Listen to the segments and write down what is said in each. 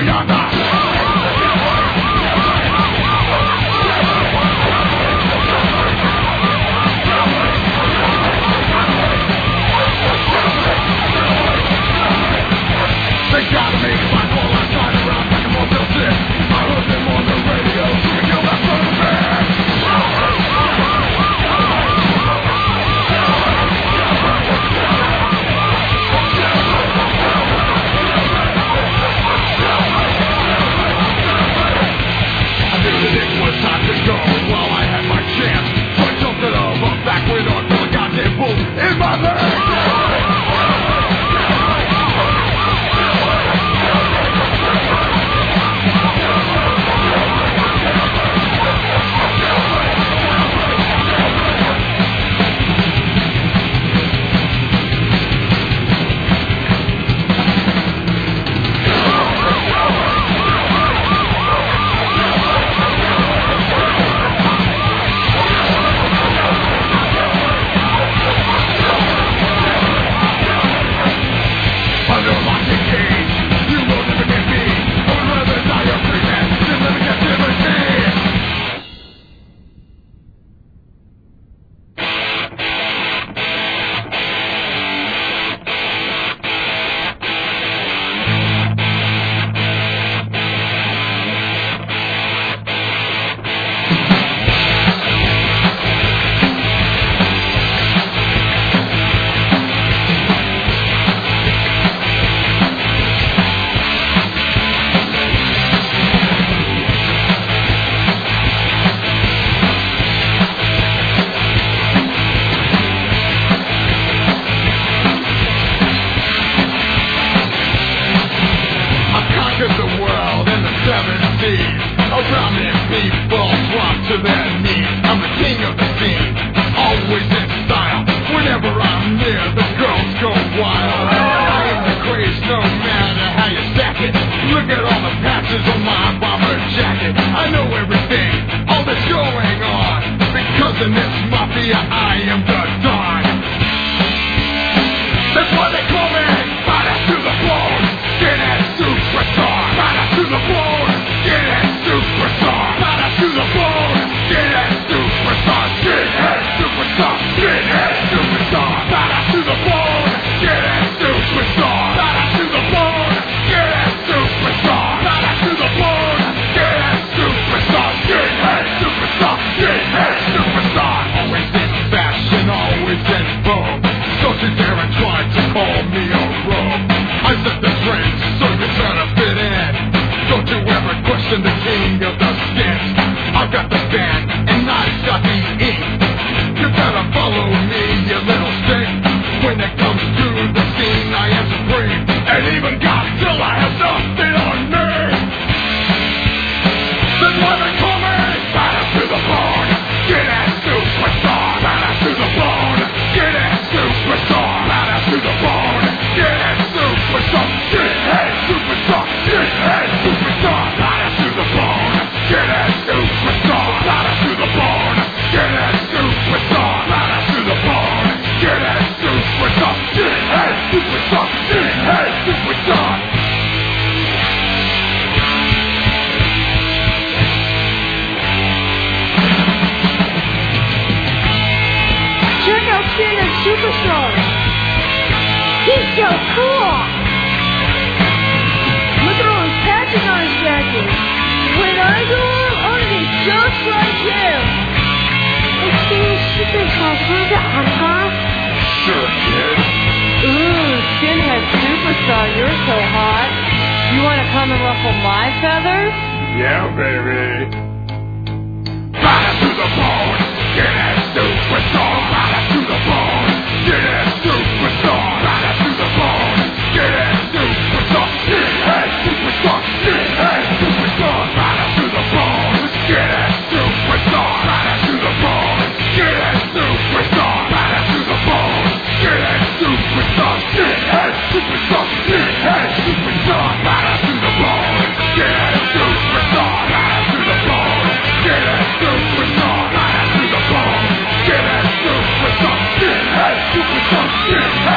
Superstar,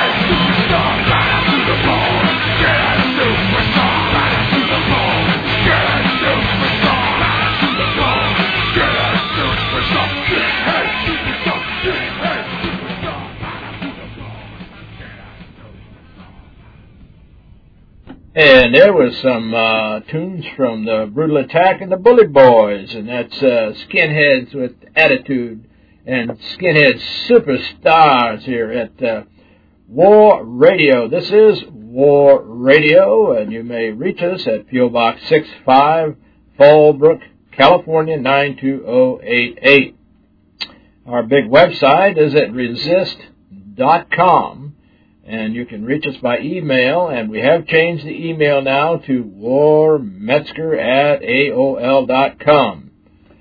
And there was some tunes from the Brutal Attack and the Bully Boys, and that's Skinheads with Attitude and Skinhead Superstars here at War Radio. This is War Radio, and you may reach us at P.O. Box 65, Fallbrook, California 92088. Our big website is at resist.com. And you can reach us by email, and we have changed the email now to warmetzger@aol.com.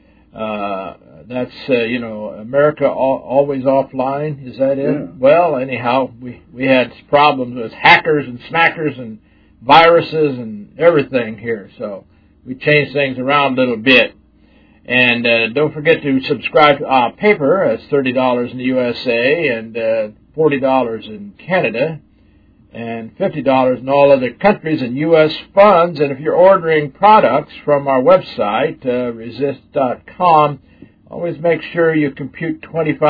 That's, America Always Offline, is that it? Yeah. Well, anyhow, we had problems with hackers and smackers and viruses and everything here, so we changed things around a little bit. And don't forget to subscribe to our paper. It's $30 in the USA and $40 in Canada and $50 in all other countries and U.S. funds. And if you're ordering products from our website, resist.com, always make sure you compute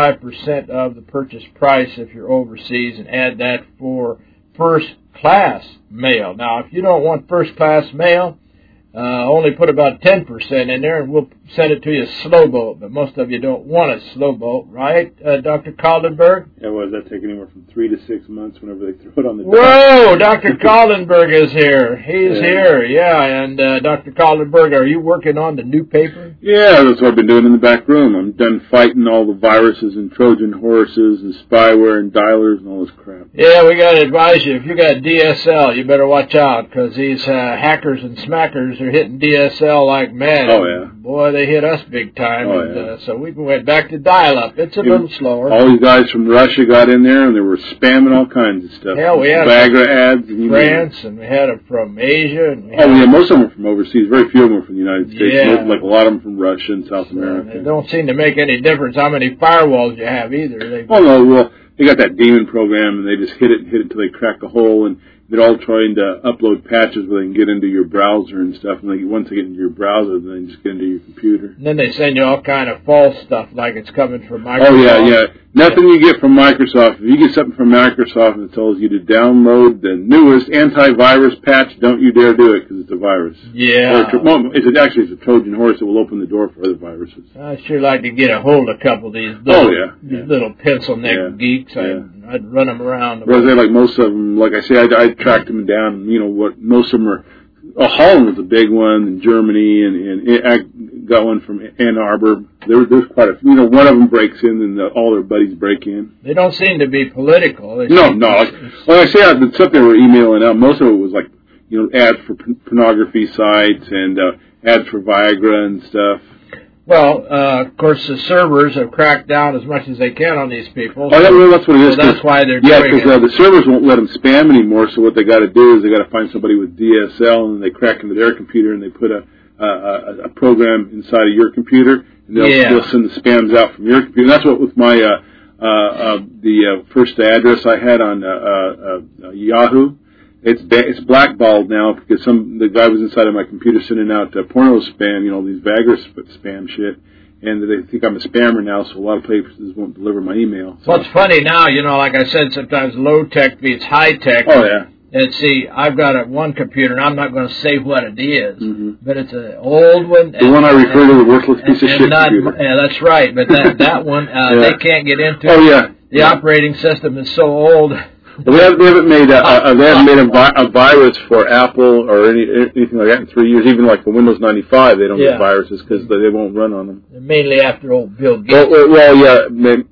25% of the purchase price if you're overseas and add that for first-class mail. Now, if you don't want first-class mail, only put about 10% in there, and we'll send it to you slow boat. But most of you don't want a slow boat, right, Dr. Kaldenberg? Yeah, well, does that take anywhere from 3 to 6 months whenever they throw it on the dock? Whoa, Dr. Kaldenberg is here. He's here, yeah. And Dr. Kaldenberg, are you working on the new paper? Yeah, that's what I've been doing in the back room. I'm done fighting all the viruses and Trojan horses and spyware and dialers and all this crap. Yeah, we got to advise you, if you got DSL, you better watch out, because these hackers and smackers are hitting DSL like mad. Oh, yeah. Boy, they hit us big time. Oh, And so we went back to dial-up. It's a little slower. All these guys from Russia got in there, and they were spamming all kinds of stuff. Yeah, we had Viagra ads. And France, and we had them from Asia. And most of them were from overseas. Very few of them were from the United States. Yeah. Like a lot of them from Russia and South America. It don't seem to make any difference how many firewalls you have either. They got that demon program, and they just hit it until they crack a hole, and they're all trying to upload patches where they can get into your browser and stuff. And once they get into your browser, then they just get into your computer. And then they send you all kind of false stuff like it's coming from Microsoft. Oh, yeah. Nothing you get from Microsoft. If you get something from Microsoft and it tells you to download the newest antivirus patch, don't you dare do it because it's a virus. Yeah. It's a Trojan horse that will open the door for other viruses. I'd sure like to get a hold of a couple of these little pencil-neck geeks. I'd run them around. Like most of them, like I say, I tracked them down. Most of them are. Holland was a big one, and Germany, and I got one from Ann Arbor. There's quite a few. One of them breaks in, and all their buddies break in. They don't seem to be political. No. Like I say, the stuff they were emailing out, most of it was like, ads for pornography sites and ads for Viagra and stuff. Well, of course, the servers have cracked down as much as they can on these people. That's what it is. So that's why they're doing it. Yeah, because the servers won't let them spam anymore, so what they got to do is they got to find somebody with DSL, and they crack into their computer, and they put a program inside of your computer, and they'll send the spams out from your computer. And that's what with my the first address I had on Yahoo. It's blackballed now because the guy was inside of my computer sending out porno spam, these Viagra spam shit, and they think I'm a spammer now, so a lot of places won't deliver my email. So. Well, it's funny now, like I said, sometimes low-tech beats high-tech. Oh, yeah. And see, I've got one computer, and I'm not going to say what it is, but it's an old one. The one I refer to, the worthless piece of shit computer. Yeah, that's right, but that one, they can't get into. Oh, yeah. The operating system is so old. Well, they haven't made a virus for Apple or anything like that in 3 years. Even like for Windows 95, they don't get viruses because they won't run on them. They're mainly after old Bill Gates. Well,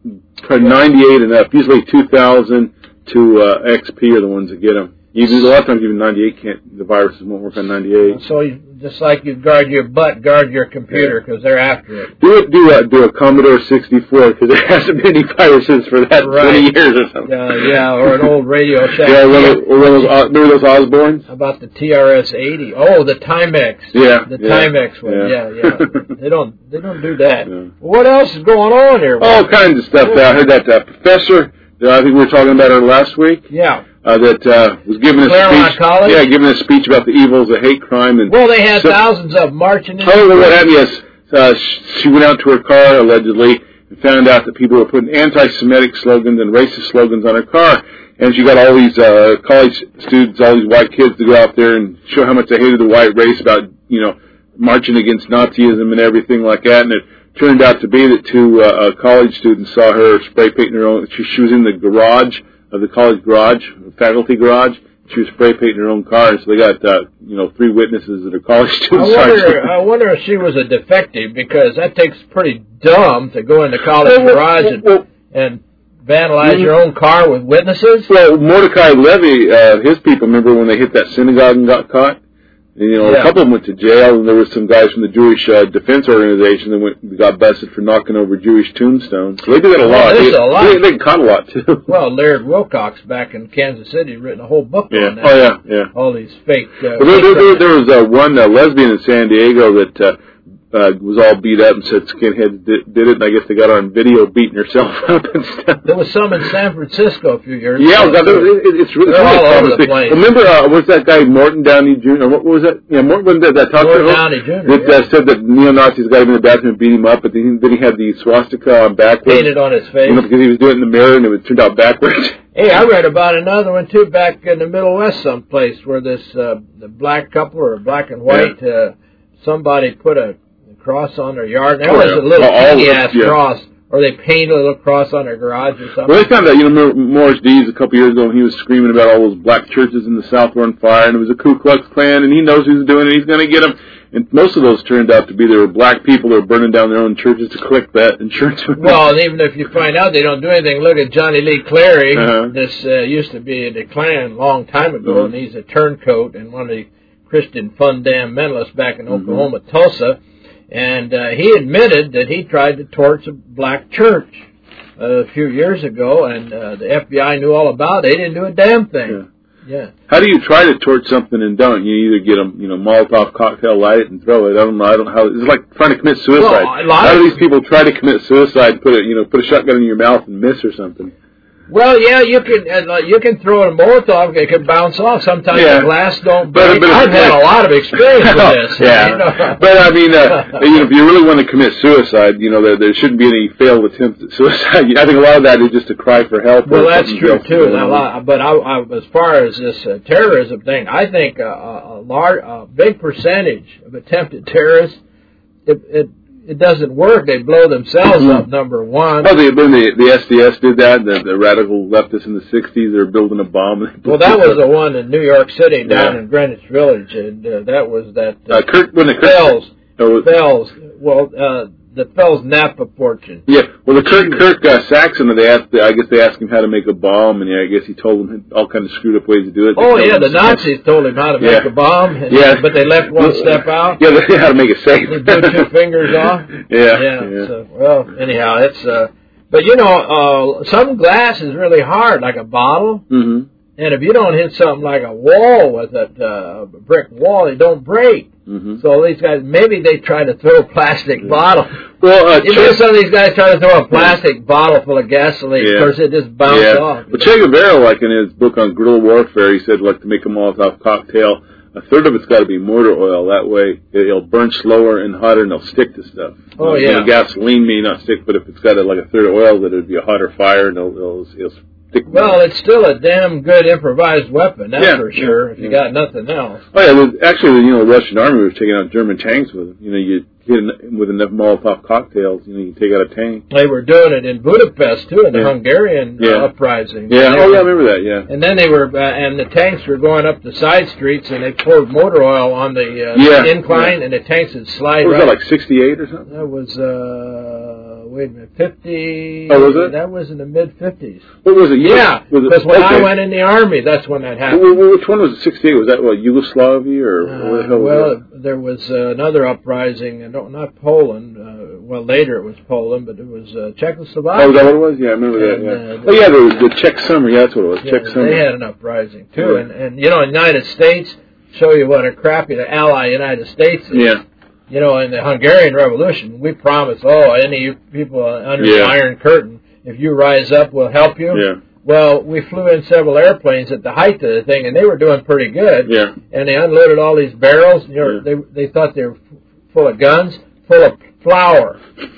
98 and up. Usually 2000 to XP are the ones that get them. A lot of times even 98 the viruses won't work on 98. So just like you guard your butt, guard your computer because they're after it. Do a Commodore 64 because there hasn't been any viruses for that 20 years or something. Or an old Radio Shack. Remember those Osbornes? How about the TRS-80? Oh, the Timex. Timex one. Yeah. They don't do that. Yeah. What else is going on here? All kinds of stuff. I heard that professor that I think we were talking about her last week. Yeah. That was giving a speech. College? Yeah, giving a speech about the evils of hate crime. And they had thousands of marching in. Oh, what happened? Yes, she went out to her car allegedly and found out that people were putting anti-Semitic slogans and racist slogans on her car. And she got all these college students, all these white kids to go out there and show how much they hated the white race about, marching against Nazism and everything like that. And it turned out to be that two college students saw her spray painting her own. She was in the garage of the college garage, faculty garage. She was spray painting her own car, so they got 3 witnesses that are college students. I wonder if she was a defective, because that takes pretty dumb to go in the college garage and vandalize your own car with witnesses. Well, Mordecai Levy, his people, remember when they hit that synagogue and got caught? And, a couple of them went to jail, and there were some guys from the Jewish Defense Organization that got busted for knocking over Jewish tombstones. So they do that a lot. They caught a lot, too. Well, Laird Wilcox back in Kansas City written a whole book on that. Oh, yeah. All these fake... there was one lesbian in San Diego that was all beat up and said skinheads did it, and I guess they got on video beating herself up and stuff. There was some in San Francisco a few years ago. Yeah, it's really all over the place. Remember, was that guy Morton Downey Jr.? What was that? Yeah, Morton that talked Morton Downey Jr. That said that neo-Nazis got him in the bathroom and beat him up, but then he had the swastika on backwards. Painted on his face. Because he was doing it in the mirror and it turned out backwards. Hey, I read about another one, too, back in the Middle West someplace, where this the black couple, or black and white, somebody put a cross on their yard. There was a little teeny-ass cross, or they painted a little cross on their garage or something. Well, they found out, remember Morris Dees a couple years ago when he was screaming about all those black churches in the South were on fire, and it was a Ku Klux Klan, and he knows who's doing it, he's going to get them. And most of those turned out to be there were black people that were burning down their own churches to collect that insurance. Well, and even if you find out they don't do anything, look at Johnny Lee Clary. This used to be in the Klan a long time ago, and he's a turncoat and one of the Christian fundamentalists back in Oklahoma, Tulsa. And he admitted that he tried to torch a black church a few years ago, and the FBI knew all about it. They didn't do a damn thing. Yeah. How do you try to torch something and don't? You either get them, Molotov cocktail, light it, and throw it. I don't know how. It's like trying to commit suicide. Well, how do these people try to commit suicide? Put a shotgun in your mouth and miss or something. Well, yeah, you can throw a Molotov. It can bounce off. Sometimes the glass don't break. I've had a lot of experience with this. But I mean, if you really want to commit suicide, there shouldn't be any failed attempts at suicide. I think a lot of that is just a cry for help. Well, that's true too. But as far as this terrorism thing, I think a big percentage of attempted terrorists, it doesn't work. They blow themselves up, number one. Oh, the SDS did that. The radical leftists in the 60s, they were building a bomb. Well, that was the one in New York City, down in Greenwich Village, and that was that... Fells. Well, the Fells Napa fortune. Yeah, well, the Kirk Saxon, I guess they asked him how to make a bomb, and I guess he told them all kind of screwed up ways to do it. Oh, yeah, the Nazis told him how to make a bomb, but they left one step out. Yeah, they how to make it safe. They blew 2 fingers off. Yeah. So, well, anyhow, it's... but, some glass is really hard, like a bottle. Mm-hmm. And if you don't hit something like a wall with a brick wall, it don't break. Mm-hmm. So these guys, maybe they try to throw a plastic bottle. Well, some of these guys try to throw a plastic bottle full of gasoline. Of course, it just bounces off. But Che Guevara, like in his book on guerrilla warfare, he said, like to make a Molotov cocktail, a third of it's got to be motor oil. That way, it'll burn slower and hotter, and it'll stick to stuff. Oh, yeah. Gasoline may not stick, but if it's got like a third of oil, that it'd be a hotter fire, and it'll well, it's still a damn good improvised weapon, that's for sure, if you got nothing else. Oh, yeah, actually, the Russian army was taking out German tanks with them. You hit it with enough Molotov cocktails, you take out a tank. They were doing it in Budapest, too, in the Hungarian uprising. Yeah, I remember that, yeah. And then they were, and the tanks were going up the side streets, and they poured motor oil on the incline, and the tanks would slide was that, like 68 or something? That was, wait a minute, 50... Oh, was it? That was in the mid-50s. What was it? Yeah, because when I went in the Army, that's when that happened. Which one was it, 68? Was that, Yugoslavia, or what the hell was that? There was another uprising, not Poland. Later it was Poland, but it was Czechoslovakia. Oh, is that what it was? Yeah, I remember that, the Czech Summer, that's what it was, Czech Summer. They had an uprising, too. And the United States, show you what a crappy the ally United States is. Yeah. In the Hungarian Revolution, we promised, any people under the Iron Curtain, if you rise up, we'll help you. Yeah. Well, we flew in several airplanes at the height of the thing, and they were doing pretty good. Yeah. And they unloaded all these barrels. They thought they were full of guns, full of flour.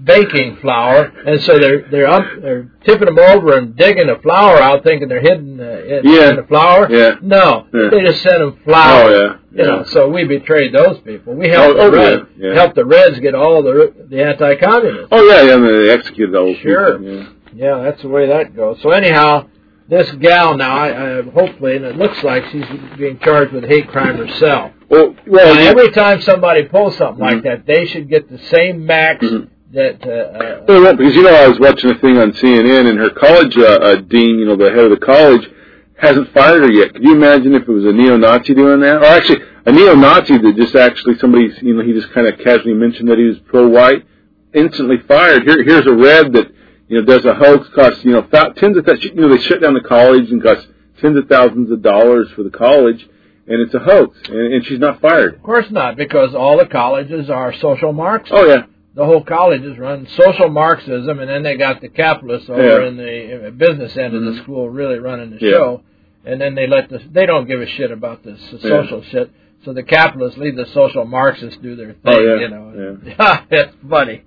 baking flour, and so they're tipping them over and digging the flour out, thinking they're hidden in the flour. Yeah. No, they just sent them flour. Oh yeah. You know, so we betrayed those people. We helped helped the Reds get all the anti-communists. Oh yeah, and they executed all those people. Yeah, that's the way that goes. So anyhow, this gal now, I hopefully, and it looks like she's being charged with hate crime herself. Well, every time somebody pulls something like that, they should get the same max that... because, I was watching a thing on CNN, and her college dean, the head of the college, hasn't fired her yet. Could you imagine if it was a neo-Nazi doing that? Or actually, a neo-Nazi that just actually somebody, he just kind of casually mentioned that he was pro-white, instantly fired. Here's a Red that, does a hoax, costs, tens of thousands, they shut down the college and costs tens of thousands of dollars for the college, and it's a hoax, and she's not fired. Of course not, because all the colleges are social Marxists. Oh, yeah. The whole college is run social Marxism, and then they got the capitalists over in the business end of the school really running the show, and then they don't give a shit about this social shit, so the capitalists leave the social Marxists do their thing, It's funny.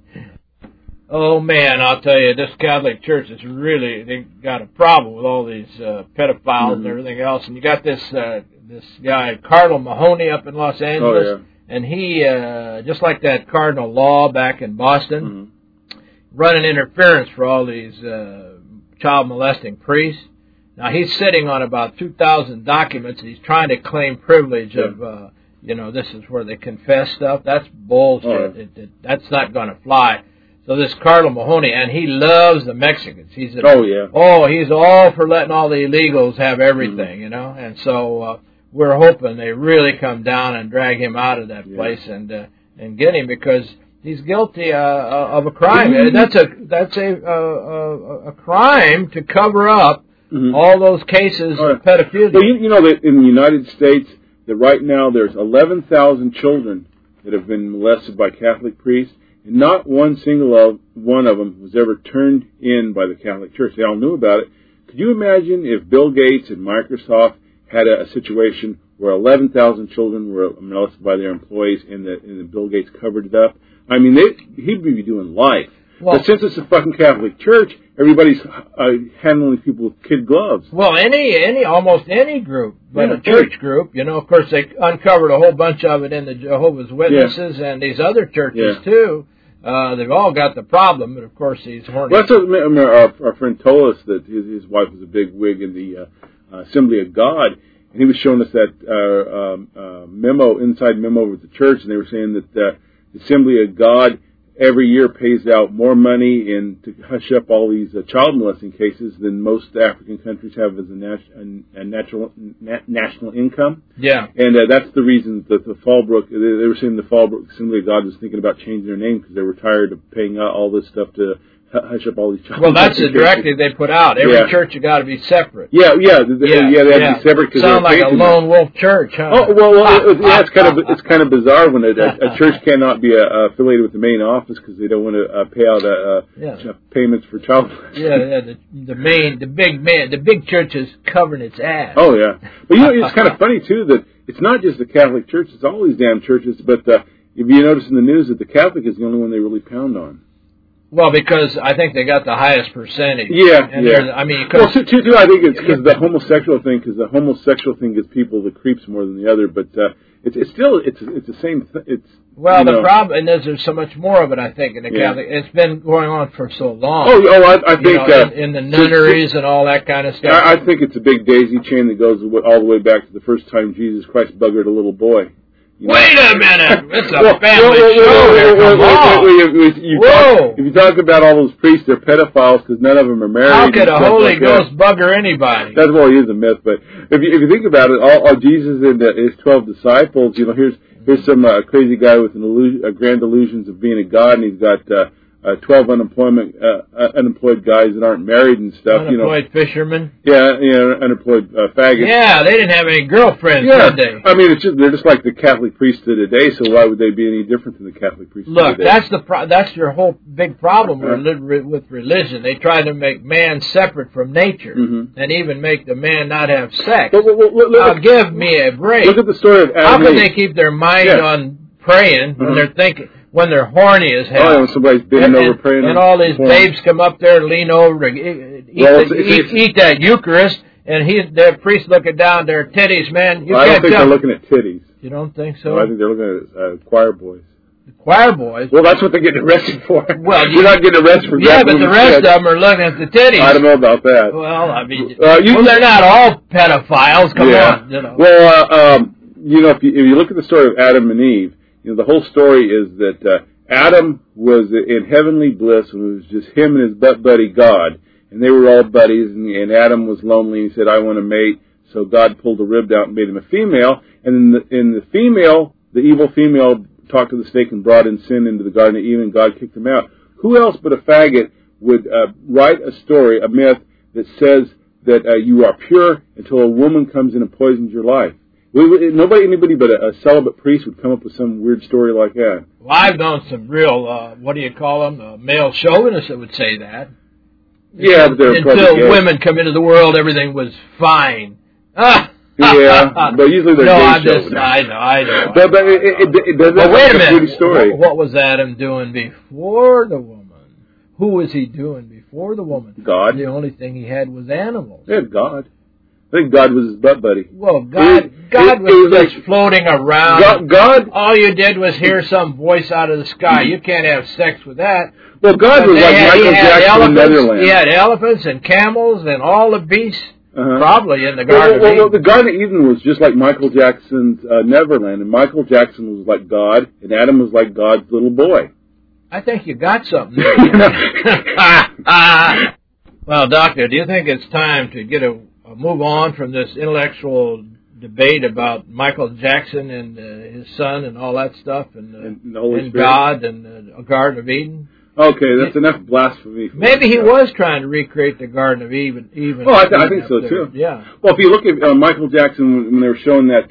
Oh, man, I'll tell you, this Catholic Church is really, they got a problem with all these pedophiles and everything else. And you got this guy, Cardinal Mahoney, up in Los Angeles. And he, just like that Cardinal Law back in Boston, running interference for all these child molesting priests. Now, he's sitting on about 2,000 documents, and he's trying to claim privilege of, this is where they confess stuff. That's bullshit. That's not going to fly. So this Cardinal Mahoney, and he loves the Mexicans. He's all for letting all the illegals have everything, And so we're hoping they really come down and drag him out of that place and get him, because he's guilty of a crime. That's a crime to cover up all those cases of pedophilia. Well, that in the United States, that right now there's 11,000 children that have been molested by Catholic priests. And not one single one of them was ever turned in by the Catholic Church. They all knew about it. Could you imagine if Bill Gates and Microsoft had a situation where 11,000 children were molested by their employees and the Bill Gates covered it up? I mean, he'd be doing life. Well, but since it's a fucking Catholic Church, everybody's handling people with kid gloves. Well, almost any group, but a church group, of course, they uncovered a whole bunch of it in the Jehovah's Witnesses and these other churches too. They've all got the problem, but of course he's horny. Well, that's what our friend told us, that his wife was a big wig in the Assembly of God, and he was showing us that inside memo with the church, and they were saying that the Assembly of God every year pays out more money to hush up all these child molesting cases than most African countries have as a national income. Yeah. And that's the reason that the Fallbrook, they were saying the Fallbrook Assembly of God was thinking about changing their name because they were tired of paying out all this stuff to hush up all these child molesting cases. Well, that's the directive they put out. Every church has got to be separate. They have to be separate. Sound like a lone wolf church, huh? Oh, well, it's kind of bizarre when a church cannot be affiliated with the main office because they don't want to pay out payments for child molesting. The big church is covering its ass. Oh yeah, but it's kind of funny too that it's not just the Catholic Church; it's all these damn churches. But if you notice in the news that the Catholic is the only one they really pound on. Well, because I think they got the highest percentage. I mean, I think it's because the homosexual thing. Because the homosexual thing gives people the creeps more than the other. But it's still the same. The problem, and there's so much more of it. I think in the Catholic, it's been going on for so long. I think in the nunneries and all that kind of stuff. I think it's a big daisy chain that goes all the way back to the first time Jesus Christ buggered a little boy. Wait a minute! It's a family show. If you talk about all those priests, they're pedophiles because none of them are married. How could a Holy Ghost bugger anybody? That's well, he is a myth. But if you think about it, all Jesus and his 12 disciples, here's some crazy guy with grand illusions of being a god, and he's got 12 unemployed guys that aren't married and stuff. Unemployed fishermen. Unemployed faggots. Yeah, they didn't have any girlfriends, did they? I mean, they're just like the Catholic priesthood today. So why would they be any different than the Catholic priesthood today? Look, that's your whole big problem with religion. They try to make man separate from nature, and even make the man not have sex. Now, give me a break. Look at the story of Adam. How can they keep their mind on praying when they're thinking? when they're horny as hell. Oh, when somebody's bending over praying. And all these babes come up there and lean over to eat that Eucharist, and the priest looking down their titties, man. I don't think they're looking at titties. You don't think so? No, I think they're looking at choir boys. The choir boys? Well, that's what they're getting arrested for. Well, you're not getting arrested for that. Yeah, but the rest of them are looking at the titties. I don't know about that. Well, I mean, they're not all pedophiles. Come on, you know. Well, you know, if you look at the story of Adam and Eve, you know, the whole story is that Adam was in heavenly bliss, and it was just him and his butt buddy God, and they were all buddies. And Adam was lonely, and he said, "I want to mate." So God pulled a rib out and made him a female, and in the female, the evil female, talked to the snake and brought in sin into the Garden of Eden, and God kicked him out. Who else but a faggot would write a story, a myth, that says that you are pure until a woman comes in and poisons your life? Anybody but a celibate priest would come up with some weird story like that. Well, I've known some real, what do you call them, male chauvinists that would say that. Yeah, but they're until women come into the world, everything was fine. Yeah, but usually they're gay. I know. But it does well, wait a minute. Pretty story. What was Adam doing before the woman? Who was he doing before the woman? God. The only thing he had was animals. Yeah, God. I think God was his butt buddy. Well, God was just floating around. God. All you did was hear some voice out of the sky. You can't have sex with that. Well, God was like Michael Jackson in Netherlands. He had elephants and camels and all the beasts. Probably in the Garden of Eden. Well, the Garden of Eden was just like Michael Jackson's Neverland, and Michael Jackson was like God, and Adam was like God's little boy. I think you got something there. Well, Doctor, do you think it's time to get a move on from this intellectual debate about Michael Jackson and his son and all that stuff, and God and the Garden of Eden? Okay, that's enough blasphemy. Maybe he was trying to recreate the Garden of Eden. Well, I think so too. Yeah. Well, if you look at Michael Jackson when they were showing that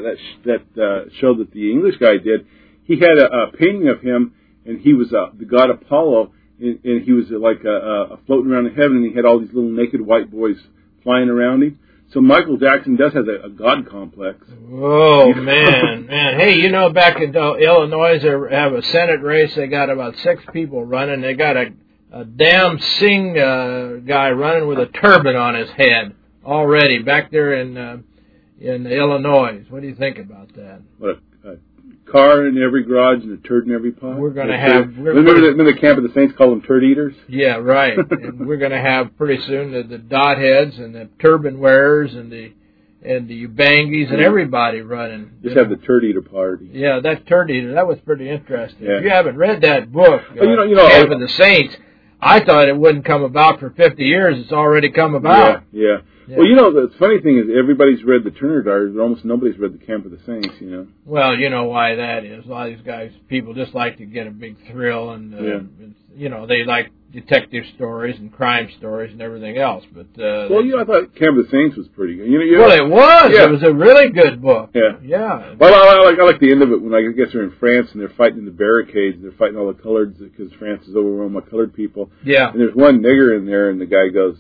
show that the English guy did, he had a painting of him, and he was the god Apollo, and he was like floating around in heaven, and he had all these little naked white boys flying around him. So Michael Jackson does have a god complex. Oh, man. Hey, you know, back in Illinois, they have a Senate race. They got about 6 people running. They got a damn Singh guy running with a turban on his head already back there in Illinois. What do you think about that? What, a car in every garage and a turd in every pot? We're going to have... Remember the Camp of the Saints called them turd eaters? Yeah, right. And we're going to have pretty soon the dot heads and the turban wearers and the Ubangis and everybody running. Just have the turd eater party. Yeah, that turd eater, that was pretty interesting. Yeah. If you haven't read that book, Camp of the Saints, I thought it wouldn't come about for 50 years. It's already come about. Yeah. Well, you know, the funny thing is everybody's read the Turner Diaries, but almost nobody's read the Camp of the Saints, you know. Well, you know why that is. A lot of these guys, people just like to get a big thrill, and, you know, they like detective stories and crime stories and everything else. But I thought Camp of the Saints was pretty good. Well, it was. Yeah. It was a really good book. Yeah. Well, I like the end of it when I guess they're in France and they're fighting in the barricades. They're fighting all the coloreds because France is overrun by colored people. Yeah. And there's one nigger in there, and the guy goes,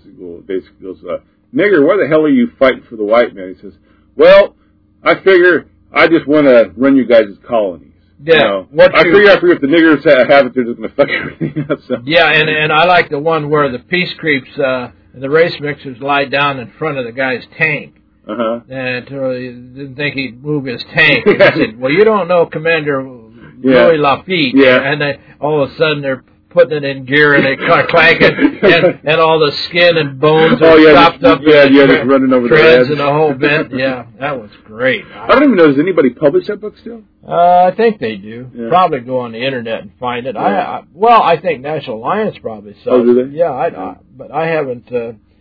"Nigger, why the hell are you fighting for the white man?" He says, "Well, I figure I just want to run you guys' colonies." Yeah. I figure if the niggers have it, they're just going to fuck everything up. So. Yeah, and I like the one where the peace creeps and the race mixers lie down in front of the guy's tank. And he didn't think he'd move his tank. And he said, "Well, you don't know Commander Louis Lafitte." Yeah. And they, all of a sudden they're putting it in gear and they clank it, and all the skin and bones are chopped up. Just running over the treads and the whole bit. Yeah, that was great. I don't even know, does anybody publish that book still? I think they do. Yeah. Probably go on the internet and find it. Yeah. I think National Alliance probably sells it. Oh, do they? Yeah, but I haven't.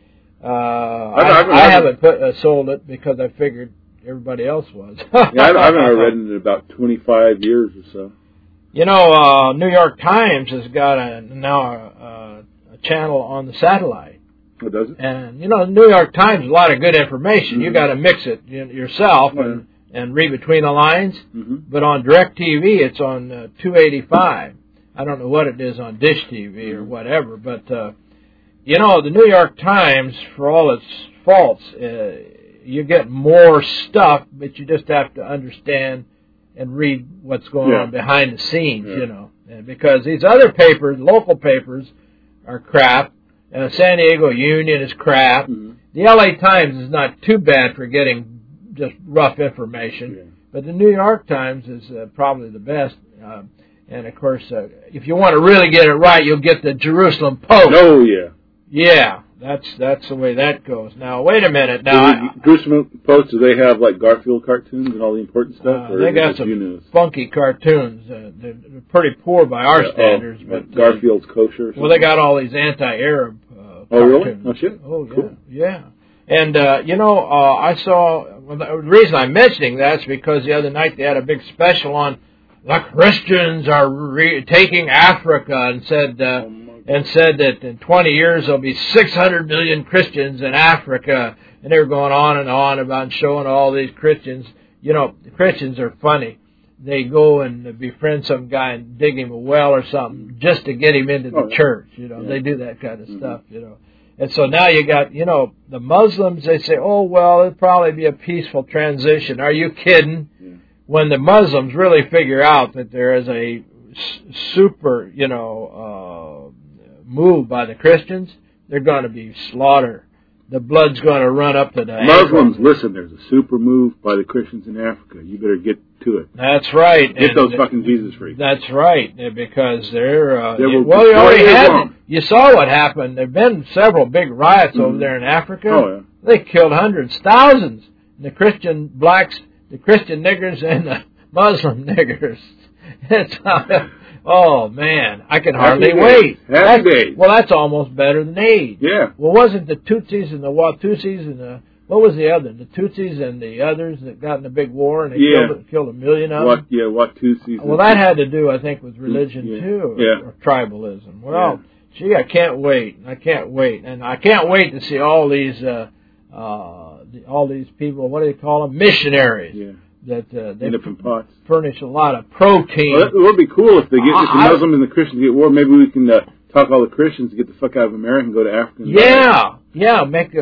I haven't sold it because I figured everybody else was. I haven't read it in about 25 years or so. You know, New York Times has got a channel on the satellite. Oh, does it? And, you know, the New York Times, a lot of good information. Mm-hmm. You got to mix it yourself and read between the lines. Mm-hmm. But on DirecTV, it's on 285. I don't know what it is on Dish TV or whatever. But, you know, the New York Times, for all its faults, you get more stuff, but you just have to understand and read what's going on behind the scenes, you know. because these other papers, local papers, are crap. San Diego Union is crap. Mm-hmm. The LA Times is not too bad for getting just rough information, but the New York Times is probably the best. And, of course, if you want to really get it right, you'll get the Jerusalem Post. Oh, yeah. Yeah, that's the way that goes. Now, wait a minute. Now, Jerusalem Post, do they have, like, Garfield cartoons and all the important stuff? Or they got some funky cartoons. They're pretty poor by our standards. But Garfield's kosher. Well, they got all these anti-Arab cartoons. Oh, really? Oh, shit. Oh, yeah. Cool. Yeah. And, I saw, the reason I'm mentioning that is because the other night they had a big special on the Christians are taking Africa and said that in 20 years there'll be 600 million Christians in Africa. And they were going on about showing all these Christians. You know, the Christians are funny. They go and befriend some guy and dig him a well or something just to get him into the church. You know, they do that kind of stuff, you know. And so now you got, the Muslims, they say, oh, well, it'll probably be a peaceful transition. Are you kidding? Yeah. When the Muslims really figure out that there is a super, move by the Christians, they're going to be slaughtered. The blood's going to run up to the Muslims, listen, there's a super move by the Christians in Africa. You better get to it. That's right. Get those fucking Jesus free. That's right, because they're... you saw what happened. There have been several big riots over there in Africa. Oh, yeah. They killed hundreds, thousands. The Christian blacks, the Christian niggers, and the Muslim niggers. Oh, man, I can hardly wait. Happy days. Well, that's almost better than AIDS. Yeah. Well, wasn't the Tutsis and the Watusis and what was the other? The Tutsis and the others that got in a big war and they killed a million of them? Watusis. Well, that had to do, I think, with religion, too, or tribalism. Well, gee, I can't wait. And I can't wait to see all these people, what do they call them? Missionaries. Yeah. That they pots. furnish a lot of protein. Well, it would be cool if the Muslims and the Christians get war. Maybe we can talk all the Christians to get the fuck out of America and go to Africa. Make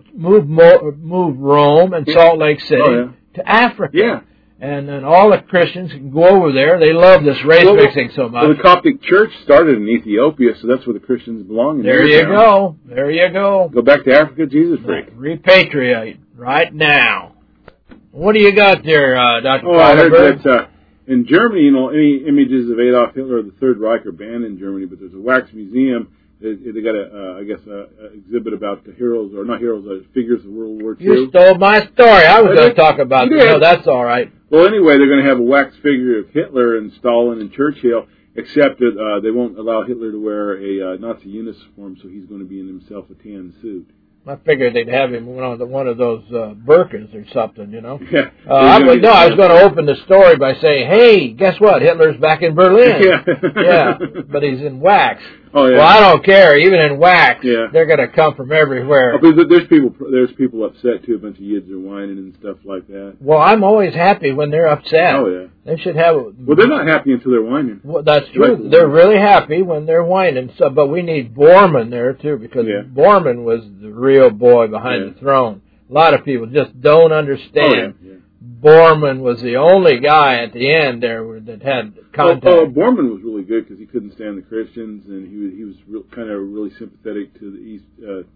move Rome and Salt Lake City to Africa. Yeah. And then all the Christians can go over there. They love this race mixing so much. Well, the Coptic Church started in Ethiopia, so that's where the Christians belong. There you go. There you go. Go back to Africa, Jesus freak. Repatriate right now. What do you got there, Dr. Oh, I heard that in Germany, any images of Adolf Hitler or the Third Reich are banned in Germany, but there's a wax museum. They got a exhibit about the heroes, or not heroes, figures of World War II. You stole my story. I was going to talk about that. No, that's all right. Well, anyway, they're going to have a wax figure of Hitler and Stalin and Churchill, except that they won't allow Hitler to wear a Nazi uniform, so he's going to be in himself a tan suit. I figured they'd have him one of those burkas or something, Yeah. I was going to open the story by saying, hey, guess what? Hitler's back in Berlin. Yeah, but he's in wax. Oh, yeah. Well, I don't care. Even in wax, they're going to come from everywhere. Oh, but there's people upset, too. A bunch of yids are whining and stuff like that. Well, I'm always happy when they're upset. Oh, yeah. They should have... Well, they're not happy until they're whining. Well, that's true. They're really happy when they're whining. So, but we need Bormann there, too, because Bormann was the real boy behind the throne. A lot of people just don't understand. Oh, yeah. Bormann was the only guy at the end there that had contact. Bormann was really good because he couldn't stand the Christians, and he was kind of really sympathetic to the East,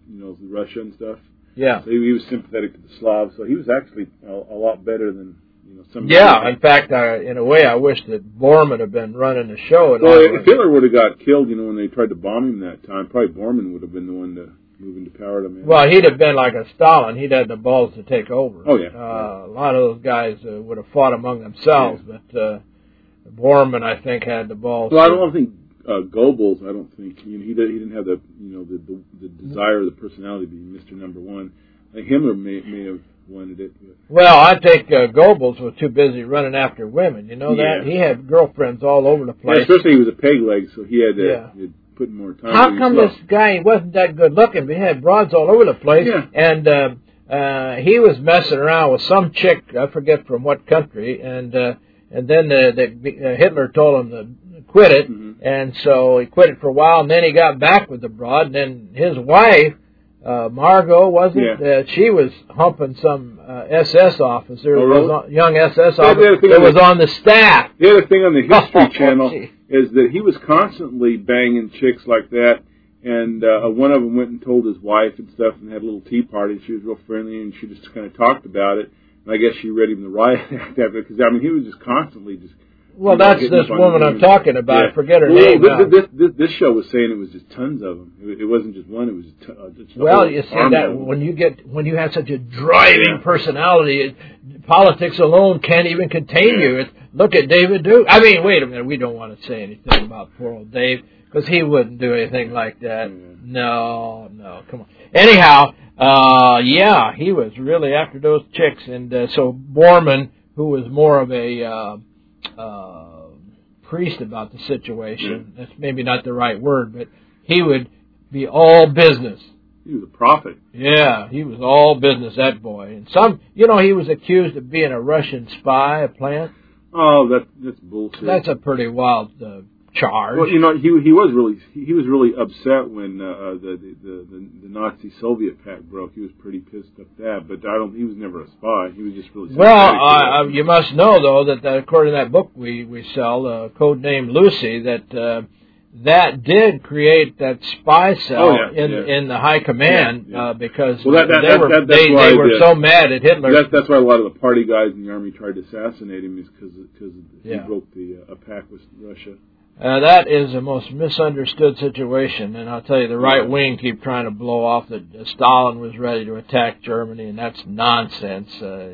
Russia and stuff. Yeah. So he was sympathetic to the Slavs, so he was actually a lot better than some. Yeah, in fact, in a way, I wish that Bormann had been running the show. Well, if Hitler would have got killed, when they tried to bomb him that time, probably Bormann would have been the one to move into power. Well, he'd have been like a Stalin. He'd had the balls to take over. Oh, yeah. A lot of those guys would have fought among themselves, but Bormann, I think, had the balls. Well, I don't think Goebbels. I don't think he didn't have the the desire, the personality to be Mr. Number One. Like Himmler may have wanted it. But. Well, I think Goebbels was too busy running after women. You know that he had girlfriends all over the place. Yeah, especially he was a peg leg, so he had to. Put more time. How come this guy wasn't that good looking, but he had broads all over the place? Yeah. And he was messing around with some chick, I forget from what country, and then Hitler told him to quit it, and so he quit it for a while, and then he got back with the broad, and then his wife, Margot, wasn't? She was humping some SS officer, young SS officer that was on the staff. The other thing on the History Channel is that he was constantly banging chicks like that, and one of them went and told his wife and stuff, and had a little tea party. She was real friendly, and she just kind of talked about it. And I guess she read him the riot act after, because he was just constantly just. Well, that's this woman I'm talking about. Yeah. I forget her name. This show was saying it was just tons of them. It wasn't just one. It was just well, you see that when you have such a driving personality, politics alone can't even contain you. Look at David Duke. I mean, wait a minute. We don't want to say anything about poor old Dave, because he wouldn't do anything like that. No, come on. Anyhow, yeah, he was really after those chicks, and so Borman, who was more of a priest about the situation. That's maybe not the right word, but he would be all business. He was a prophet. Yeah, he was all business, that boy. And he was accused of being a Russian spy, a plant. Oh, that's bullshit. That's a pretty wild charge. Well, he was really upset when the Nazi Soviet pact broke. He was pretty pissed at that, but he was never a spy. He was just really. Well, you must know though that according to that book we sell, Codename Lucy, that did create that spy cell in the high command because they were so mad at Hitler. That's why a lot of the party guys in the army tried to assassinate him, is because he broke the pact with Russia. That is the most misunderstood situation, and I'll tell you, the right wing keep trying to blow off that Stalin was ready to attack Germany, and that's nonsense.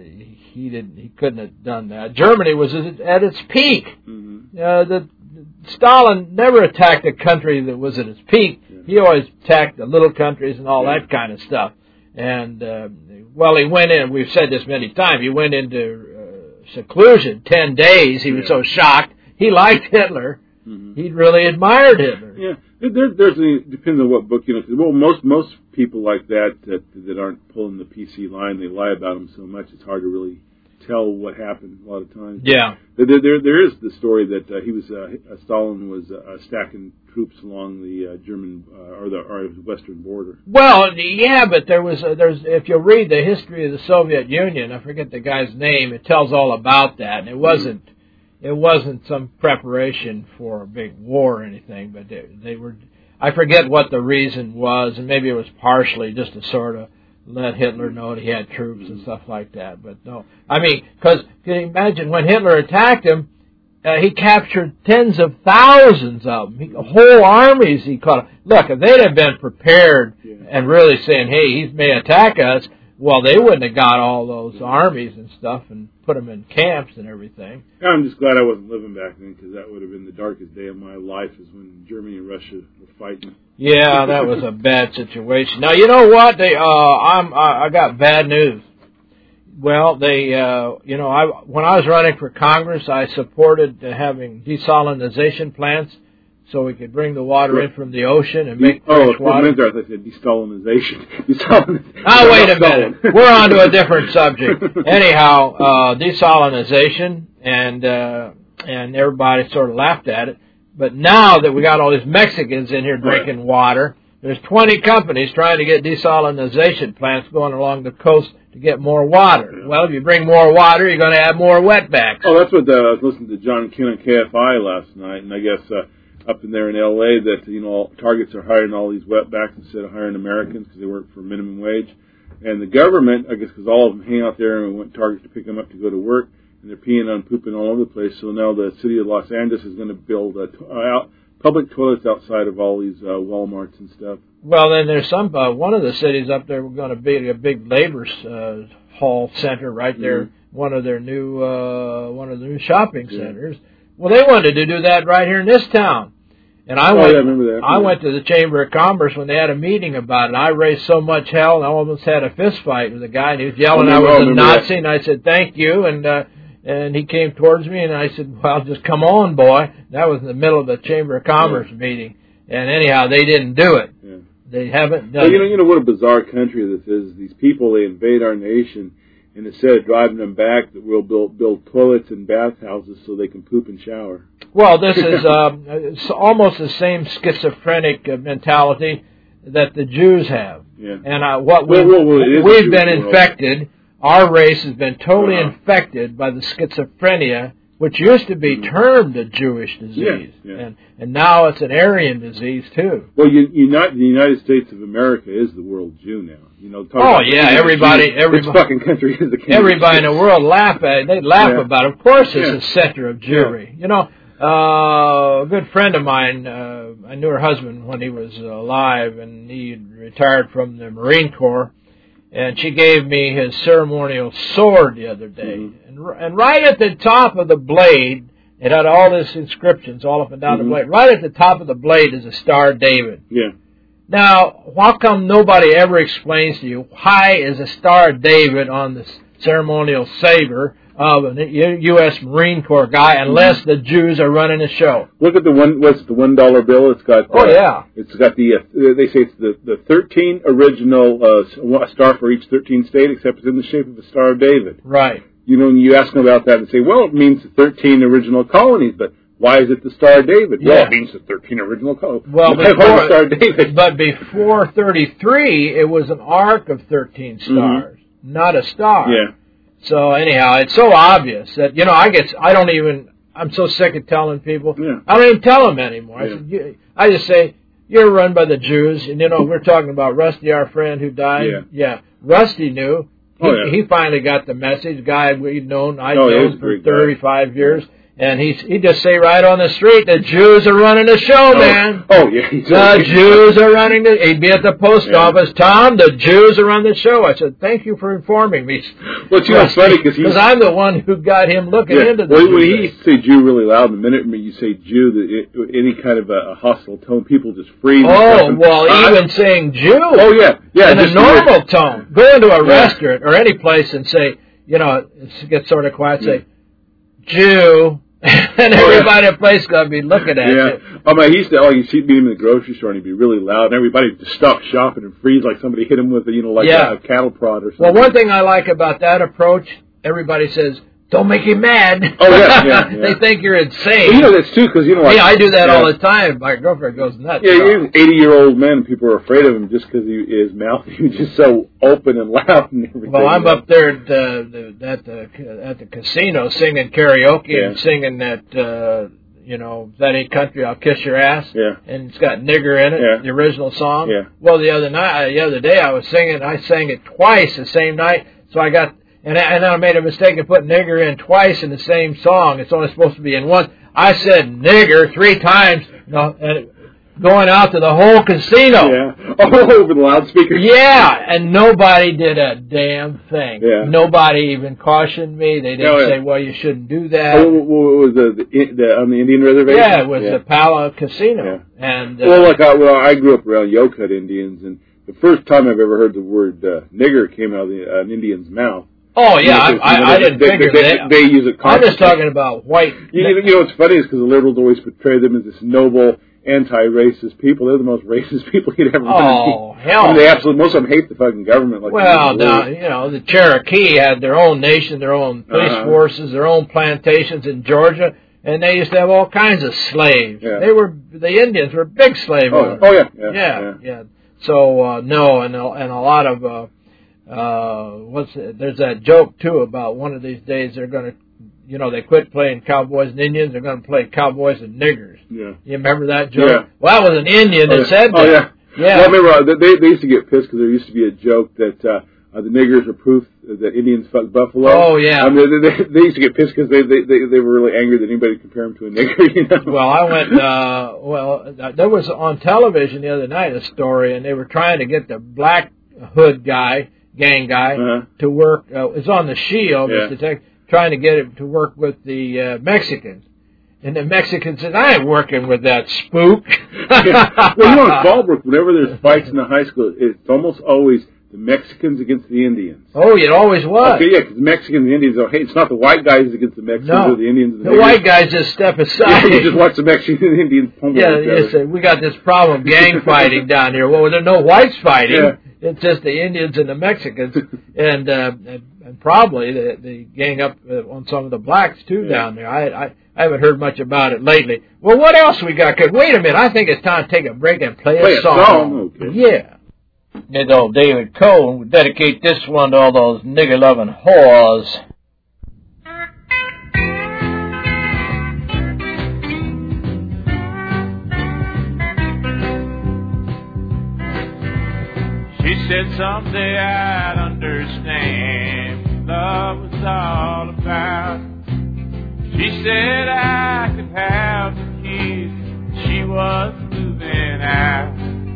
He couldn't have done that. Germany was at its peak. Mm-hmm. Stalin never attacked a country that was at its peak. Yeah. He always attacked the little countries and all that kind of stuff. And he went in. We've said this many times. He went into seclusion 10 days. He was so shocked. He liked Hitler. Mm-hmm. He really admired Hitler. Yeah, it depends on what book, well, most people like that aren't pulling the PC line, they lie about him so much, it's hard to really tell what happened a lot of times. Yeah. There is the story that Stalin was stacking troops along the German or Western border. Well, yeah, but there's if you read the history of the Soviet Union, I forget the guy's name, it tells all about that, and it wasn't some preparation for a big war or anything, but they were, I forget what the reason was, and maybe it was partially just to sort of let Hitler know that he had troops and stuff like that. But no, I mean, because can you imagine when Hitler attacked him, he captured tens of thousands of them, whole armies he caught. Look, if they'd have been prepared and really saying, hey, he may attack us, well, they wouldn't have got all those armies and stuff and put them in camps and everything. I'm just glad I wasn't living back then, because that would have been the darkest day of my life, is when Germany and Russia were fighting. Yeah, that was a bad situation. Now, you know what? I got bad news. Well, when I was running for Congress, I supported having desalinization plants, so we could bring the water in from the ocean and make fresh water. I said desalinization. Oh, wait a minute. We're on to a different subject. Anyhow, desalinization, and everybody sort of laughed at it. But now that we got all these Mexicans in here drinking water, there's 20 companies trying to get desalinization plants going along the coast to get more water. Yeah. Well, if you bring more water, you're going to have more wetbacks. Oh, that's what I was listening to John King on KFI last night, and I guess up in there in L.A. that, Targets are hiring all these wetbacks instead of hiring Americans because they work for minimum wage. And the government, I guess because all of them hang out there and want Targets to pick them up to go to work, and they're peeing and pooping all over the place. So now the city of Los Angeles is going to build public toilets outside of all these Walmarts and stuff. Well, then there's one of the cities up there, we're going to be a big labor hall center right there, one of their new shopping centers. Well, they wanted to do that right here in this town. And I went to the Chamber of Commerce when they had a meeting about it. I raised so much hell, and I almost had a fist fight with a guy, and he was yelling I was a Nazi, and I said, thank you, and he came towards me, and I said, well, just come on, boy. That was in the middle of the Chamber of Commerce meeting. And anyhow, they didn't do it. Yeah. They haven't done it. You know what a bizarre country this is? These people, they invade our nation, and instead of driving them back, we'll build toilets and bathhouses so they can poop and shower. Well, this is it's almost the same schizophrenic mentality that the Jews have. Yeah. And we've been infected. our race has been totally infected by the schizophrenia, which used to be termed a Jewish disease, and now it's an Aryan disease too. Well, the United States of America is the world Jew now. Everybody, this fucking country is the king. Everybody in the world laugh at it. They laugh about it. Of course, it's the center of Jewry. A good friend of mine, I knew her husband when he was alive, and he retired from the Marine Corps, and she gave me his ceremonial sword the other day. And right at the top of the blade, it had all these inscriptions all up and down the blade. Right at the top of the blade is a Star of David. Yeah. Now, how come nobody ever explains to you why is a Star of David on the ceremonial saber of a U.S. Marine Corps guy unless the Jews are running the show? Look at the $1 bill. It's got it's got they say it's the 13 original a star for each 13 state, except it's in the shape of a Star of David. Right. When you ask them about that, and say, well, it means the 13 original colonies, but why is it the Star of David? Yeah. Well, it means the 13 original colonies. Well, before 33, it was an arc of 13 stars, not a star. Yeah. So anyhow, it's so obvious that, I'm so sick of telling people. Yeah. I don't even tell them anymore. I just say, you're run by the Jews, and we're talking about Rusty, our friend who died. Yeah. Rusty knew. He finally got the message. Guy I'd known for 35 years. And he just say right on the street, the Jews are running the show, man. Oh, yeah. The Jews are running he'd be at the post office. Tom, the Jews are running the show. I said, thank you for informing me. Well, it's funny because I'm the one who got him looking into this. When he used to say Jew really loud, the minute you say Jew, any kind of a hostile tone, people just freeze. Even saying Jew. Oh, yeah. Yeah. In a normal tone. Go into a restaurant or any place and say, it gets sort of quiet, say, Jew. And everybody in the place going to be looking at you. You see me in the grocery store and he'd be really loud, and everybody would just stop shopping and freeze like somebody hit him with a cattle prod or something. Well, one thing I like about that approach, everybody says, don't make him mad. Oh, yeah. They think you're insane. Well, that's too, because, I do that all the time. My girlfriend goes nuts. Yeah, you're an 80-year-old man, and people are afraid of him just because his mouth is just so open and loud and everything. Well, I'm up there at the casino singing karaoke and singing that, that ain't country, I'll kiss your ass. Yeah. And it's got nigger in it, the original song. Yeah. Well, the other day I sang it twice the same night, so I got... And I made a mistake of putting nigger in twice in the same song. It's only supposed to be in one. I said nigger 3 times, and going out to the whole casino. Yeah. Over the loudspeaker. Yeah, and nobody did a damn thing. Yeah. Nobody even cautioned me. They didn't say, well, you shouldn't do that. Oh, was the on the Indian reservation? Yeah, it was the Pala Casino. Yeah. And I grew up around Yokut Indians, and the first time I've ever heard the word nigger came out of an Indian's mouth. Oh, yeah, I didn't figure that. They use it constantly. I'm just talking about white. What's funny is because the liberals always portray them as this noble, anti-racist people. They're the most racist people you'd ever meet. Oh, hell. Most of them hate the fucking government. The Cherokee had their own nation, their own police forces, their own plantations in Georgia, and they used to have all kinds of slaves. Yeah. The Indians were big slave owners. Yeah. So, no, and a lot of... there's that joke too about one of these days they're going to, they quit playing cowboys and Indians, they're going to play cowboys and niggers. Yeah. You remember that joke? Yeah. Well, that was an Indian that said that. Oh, yeah. Yeah. Well, I remember they used to get pissed because there used to be a joke that the niggers are proof that Indians fuck buffalo. Oh, yeah. They used to get pissed because they were really angry that anybody compared them to a nigger, Well, I went, there was on television the other night a story, and they were trying to get the Black Hood gang guy to work. It's on the Shield, trying to get him to work with the Mexicans. And the Mexican said, I ain't working with that spook. Well, in Fallbrook, whenever there's fights in the high school, it's almost always the Mexicans against the Indians. Oh, it always was. Okay, because the Mexicans and the Indians are, it's not the white guys against the Mexicans or the Indians and the white guys just step aside. You just watch the Mexicans and the Indians pummel each other. We got this problem, gang fighting down here. Well, there are no whites fighting. Yeah. It's just the Indians and the Mexicans, and probably the gang up on some of the blacks too down there. I haven't heard much about it lately. Well, what else we got? Wait a minute, I think it's time to take a break and play a song. Okay. Yeah. It's old David Coe, and we dedicate this one to all those nigger-loving whores. She said someday I'd understand what love was all about. She said I could have the keys. She was moving out.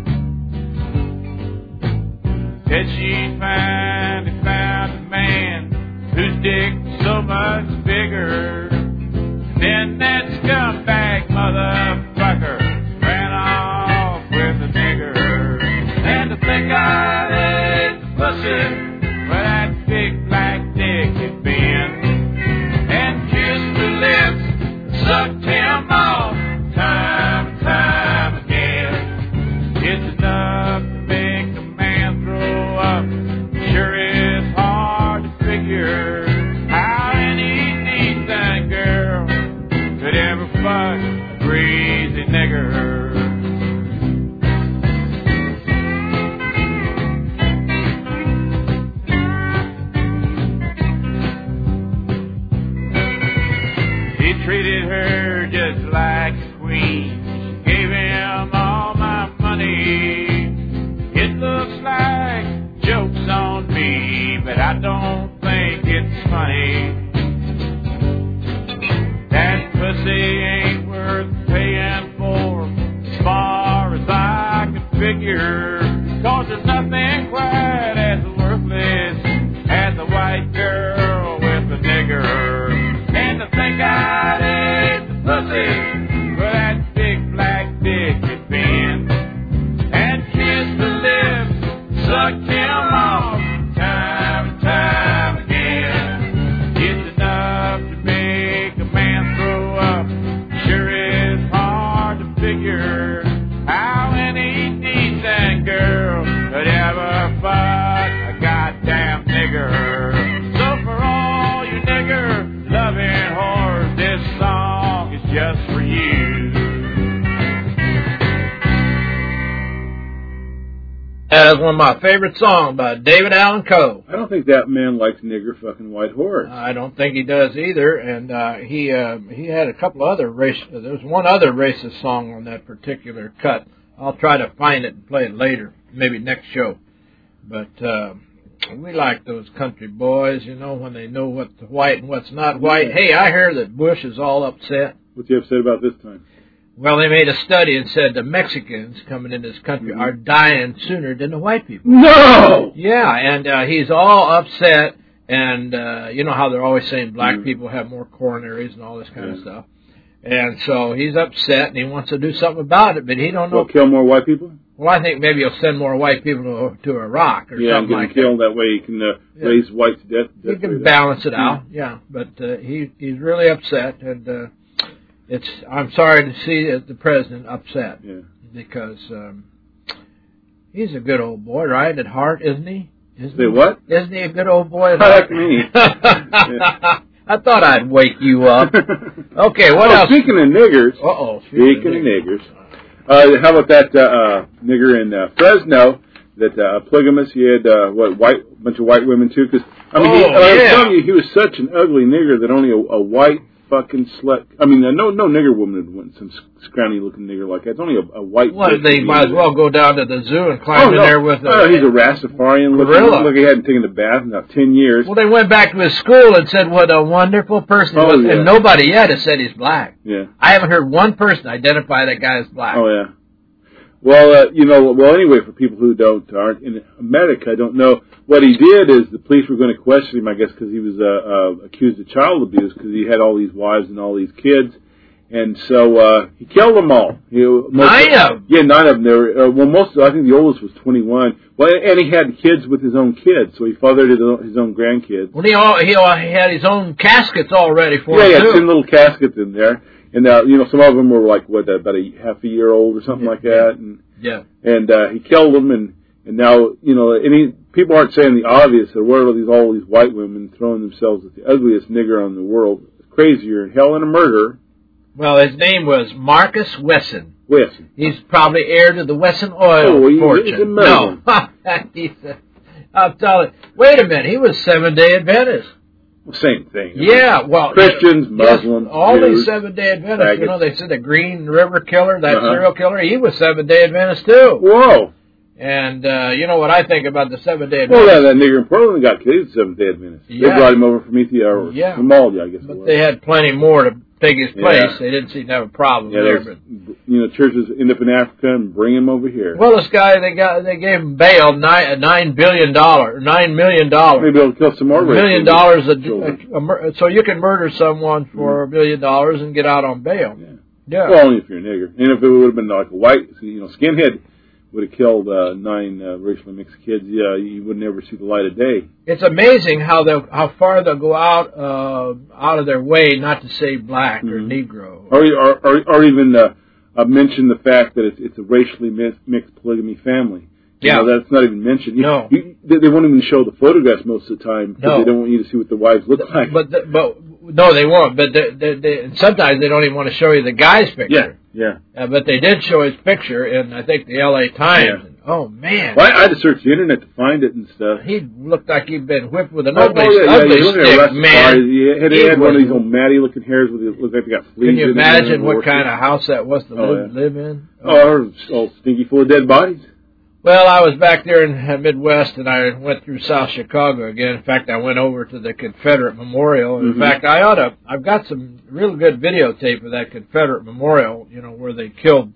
Said she finally found a man whose dick was so much bigger. Then that scumbag motherfucker ran off with a nigger. And to think I'd ate pussy where that big black dick had been, and kissed her lips, sucked him off time and time again. It's enough to make a man throw up. Sure is hard to figure how any decent girl could ever fuck a greasy nigger. He treated her just like a queen. She gave him all my money. It looks like jokes on me, but I don't think it's funny. That pussy ain't worth paying for, as far as I can figure. 'Cause there's nothing quite as worthless as a white girl with a nigger. And to think I'd ate the pussy where that big black dick had been, and kissed the lips, sucked him off time and time again. It's enough to make a man throw up. Sure is hard to figure how any decent girl could ever fuck a goddamn nigger. So for all you nigger loving whores, this song is just for you. That is one of my favorite songs by David Allan Coe. I don't think that man likes nigger fucking white whores. I don't think he does either, and he had a couple other there was one other racist song on that particular cut. I'll try to find it and play it later, maybe next show. But we like those country boys, you know, when they know what's white and what's not white. Hey, I hear that Bush is all upset. What's he upset about this time? Well, they made a study and said the Mexicans coming in this country are dying sooner than the white people. No! Yeah, and he's all upset, and you know how they're always saying black people have more coronaries and all this kind of stuff. And so he's upset, and he wants to do something about it, but he don't know. Will kill more white people? Well, I think maybe he'll send more white people to Iraq or something like that. Yeah, that way he can raise whites to death. He can balance it out, but he's really upset, and I'm sorry to see the president upset because he's a good old boy, right, at heart, isn't he? What? Isn't he a good old boy at heart? Like me. I thought I'd wake you up. Okay, what else? Speaking of niggers. Speaking of niggers. How about that nigger in Fresno, that polygamous? He had bunch of white women too. Because I was telling you, he was such an ugly nigger that only a white fucking slut. I mean, no nigger woman would want some scrawny looking nigger like that. It's only a white. Well, they might as well go down to the zoo and climb in there with. He's a Rastafarian. Gorilla. Look, he hadn't taken a bath in about 10 years. Well, they went back to his school and said what a wonderful person he was, and nobody yet has said he's black. Yeah, I haven't heard one person identify that guy as black. Oh yeah. Well, anyway, for people who aren't in America, don't know, what he did is the police were going to question him, I guess, because he was accused of child abuse because he had all these wives and all these kids. And so he killed them all. 9 of them? Yeah, 9 of them. I think the oldest was 21. Well, and he had kids with his own kids, so he fathered his own grandkids. Well, he had his own caskets all ready for him, too. Yeah, 10 little caskets in there. And, some of them were like, about a half a year old or something like that. And he killed them, and now, people aren't saying the obvious. There were all these white women throwing themselves at the ugliest nigger on the world. Crazier than hell and a murderer. Well, his name was Marcus Wesson. Wesson. He's probably heir to the Wesson oil fortune. He's a Merlin. No. I'm telling you. Wait a minute. He was Seventh-day Adventist. Same thing. Yeah, well, Christians, Muslims, all Jews, these Seventh-day Adventists. faggots. They said the Green River Killer, that serial killer, he was Seventh-day Adventist too. Whoa! And you know what I think about the Seventh-day Adventist? Well, that nigger in Portland got killed. He was Seventh-day Adventist. Yeah. They brought him over from Ethiopia or Somalia, I guess. But they had plenty more to take his place. Yeah. They didn't seem to have a problem there. But churches end up in Africa and bring him over here. well, this guy they gave him bail $9 million. Maybe they'll kill some more. $1 million so you can murder someone for $1 million and get out on bail. Yeah. Well, only if you're a nigger. And if it would have been like a white, skinhead would have killed 9 racially mixed kids, you would never see the light of day. It's amazing how far they'll go out of their way not to say black or Negro, or even mention the fact that it's a racially mixed polygamy family. That's not even mentioned. No, they won't even show the photographs most of the time because they don't want you to see what the wives look like. But no, they won't. But sometimes they don't even want to show you the guy's picture. Yeah. But they did show his picture in, I think, the L.A. Times. Yeah. And, oh, man. Well, I had to search the Internet to find it and stuff. He looked like he'd been whipped with an ugly stick, man. He had one of these old matty-looking hairs with it looked like he got fleas. Can you imagine what kind of house that was to live in? Oh, all stinky full of dead bodies. Well, I was back there in the Midwest, and I went through South Chicago again. In fact, I went over to the Confederate Memorial. In fact, I've got some real good videotape of that Confederate Memorial, where they killed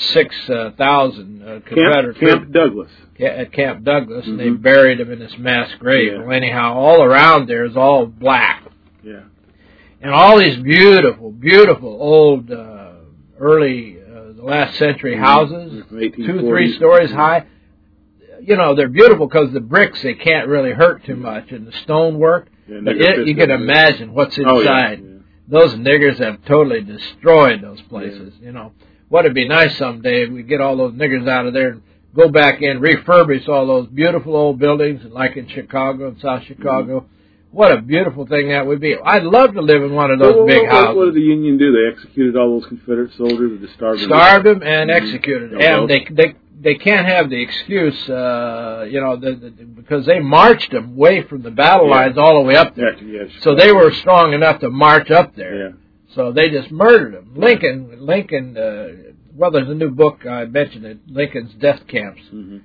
6,000 Confederate Camp Douglas. At Camp Douglas, and they buried them in this mass grave. Well, anyhow, all around there is all black. Yeah. And all these beautiful, beautiful old, early, the last century houses, 2, 3 stories high. They're beautiful because the bricks, they can't really hurt too much, and the stonework. But you can imagine what's inside. Those niggers have totally destroyed those places. What it'd be nice someday if we get all those niggers out of there and go back in, refurbish all those beautiful old buildings, like in Chicago and South Chicago. What a beautiful thing that would be. I'd love to live in one of those big houses. What did the Union do? They executed all those Confederate soldiers, or just starved them? Starved them and executed them. And they can't have the excuse, because they marched them way from the battle lines all the way up there. So they were strong enough to march up there. Yeah. So they just murdered them. Lincoln, well, there's a new book, I mentioned it, Lincoln's Death Camps.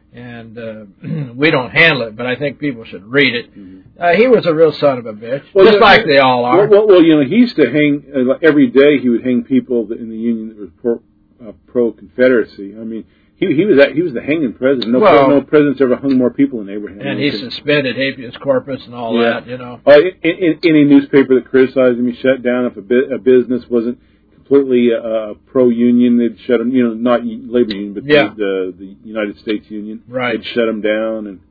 And we don't handle it, but I think people should read it. He was a real son of a bitch, just like they all are. Well, he used to hang, every day he would hang people in the Union that were pro-Confederacy. I mean, he was the hanging president. No president's ever hung more people than Abraham Lincoln. And he suspended habeas corpus and all that, Any newspaper that criticized him, he shut down. If a business wasn't completely pro-union, they'd shut them. Not labor union, but the United States Union. Right. They'd shut him down. And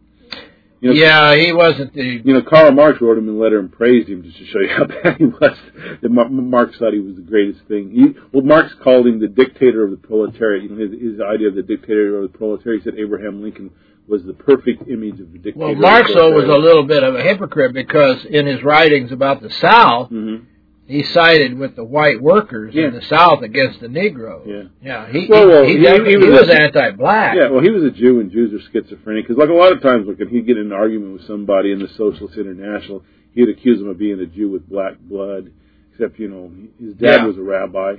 he wasn't the. Karl Marx wrote him a letter and praised him just to show you how bad he was. Marx thought he was the greatest thing. Marx called him the dictator of the proletariat. His idea of the dictator of the proletariat. He said Abraham Lincoln was the perfect image of the dictator. Well, Marx was a little bit of a hypocrite because in his writings about the South, he sided with the white workers in the South against the Negroes. He was anti-black. Yeah, well, he was a Jew, and Jews are schizophrenic. Because, a lot of times, when he'd get in an argument with somebody in the Socialist International, he'd accuse them of being a Jew with black blood. Except, his dad was a rabbi.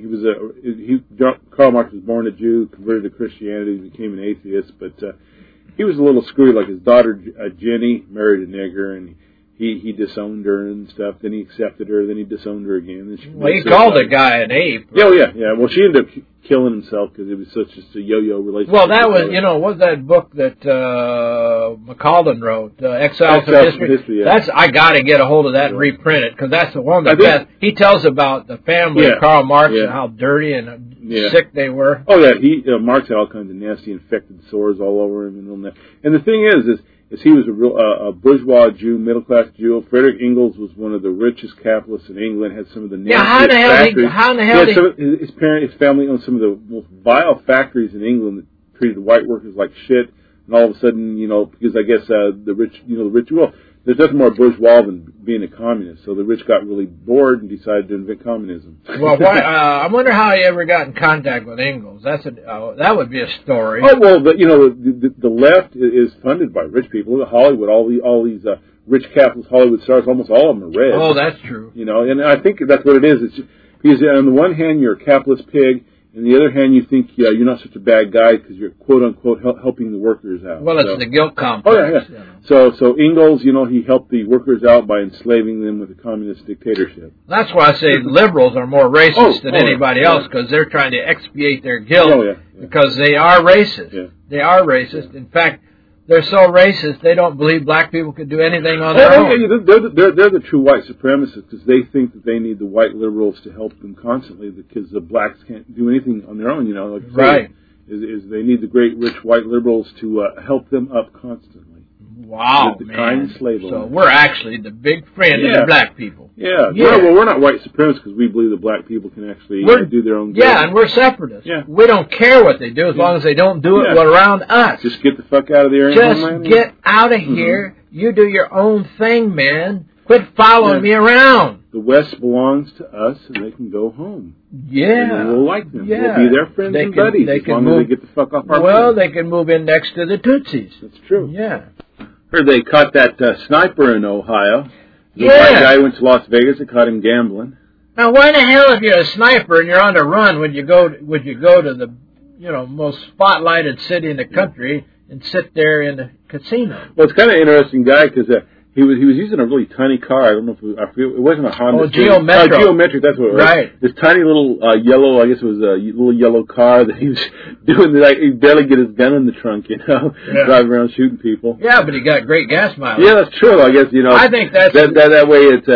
Karl Marx was born a Jew, converted to Christianity, became an atheist. But he was a little screwy. Like his daughter Jenny married a nigger, and he disowned her and stuff. Then he accepted her. Then he disowned her again. Well, he called the guy an ape. Right? Yeah. Well, she ended up killing himself because it was such just a yo-yo relationship. Well, that was, what's that book that McCalden wrote, Exile from History? I got to get a hold of that and reprint it because that's the one that best. He tells about the family of Karl Marx and how dirty and sick they were. Oh yeah, Marx had all kinds of nasty infected sores all over him and all that. And the thing is he was a bourgeois Jew, middle-class Jew. Frederick Engels was one of the richest capitalists in England, had some of the nastiest factories. How in the hell his family owned some of the most vile factories in England that treated white workers like shit. And all of a sudden, because I guess the rich, there's nothing more bourgeois than being a communist. So the rich got really bored and decided to invent communism. Well, I wonder how he ever got in contact with Engels. That would be a story. Oh well, the left is funded by rich people. Hollywood, all these rich capitalist Hollywood stars, almost all of them are red. Oh, that's true. And I think that's what it is. It's because on the one hand you're a capitalist pig. On the other hand, you think you're not such a bad guy because you're quote unquote helping the workers out. Well, it's the guilt complex. Oh yeah. So Engels, he helped the workers out by enslaving them with a communist dictatorship. That's why I say liberals are more racist than anybody else because they're trying to expiate their guilt because they are racist. Yeah. They are racist. Yeah. In fact, they're so racist they don't believe black people could do anything on their own. Yeah, they're the true white supremacists because they think that they need the white liberals to help them constantly because the blacks can't do anything on their own. Right? Is they need the great rich white liberals to help them up constantly. Wow, the kind slave owners. So we're actually the big friend of the black people. Yeah. Well, we're not white supremacists because we believe that black people can actually do their own. Yeah, and we're separatists. Yeah. We don't care what they do as long as they don't do it around us. Just get the fuck out of the area. Just get out of here. You do your own thing, man. Quit following me around. The West belongs to us, and they can go home. Yeah. And we'll like them. Yeah. We'll be their friends and buddies as long as they get the fuck off our Well, they can move in next to the Tutsis. That's true. Yeah. Heard they caught that sniper in Ohio. The white guy went to Las Vegas and caught him gambling. Now, why the hell, if you're a sniper and you're on the run, would you go to the most spotlighted city in the country and sit there in the casino? Well, it's kind of an interesting guy because he was using a really tiny car. I don't know if it wasn't a Honda. Oh, Geometric. Geometric, that's what it was. Right. This tiny little yellow, I guess it was a little yellow car that he was doing. He barely get his gun in the trunk, driving around shooting people. Yeah, but he got great gas mileage. Yeah, that's true. I guess I think that's that way. It's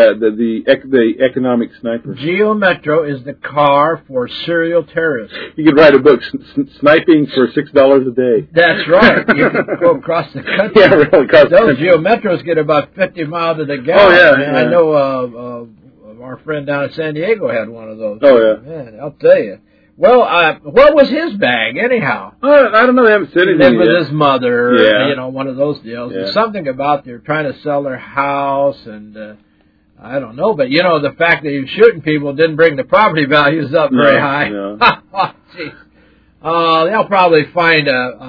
the economic sniper. Geo-Metro is the car for serial terrorists. You could write a book, sniping for $6 a day. That's right. You can go across the country. Yeah, really across the country. Those Geo-Metros get about 50 miles to the gallon. Oh, yeah. Man, I know our friend down in San Diego had one of those. Oh, yeah. Man, I'll tell you. Well, what was his bag, anyhow? I don't know. They haven't said anything yet. With his mother, one of those deals. Yeah. There's something about they're trying to sell their house, and I don't know. But, the fact that he was shooting people didn't bring the property values up very high. No. Jeez. They'll probably find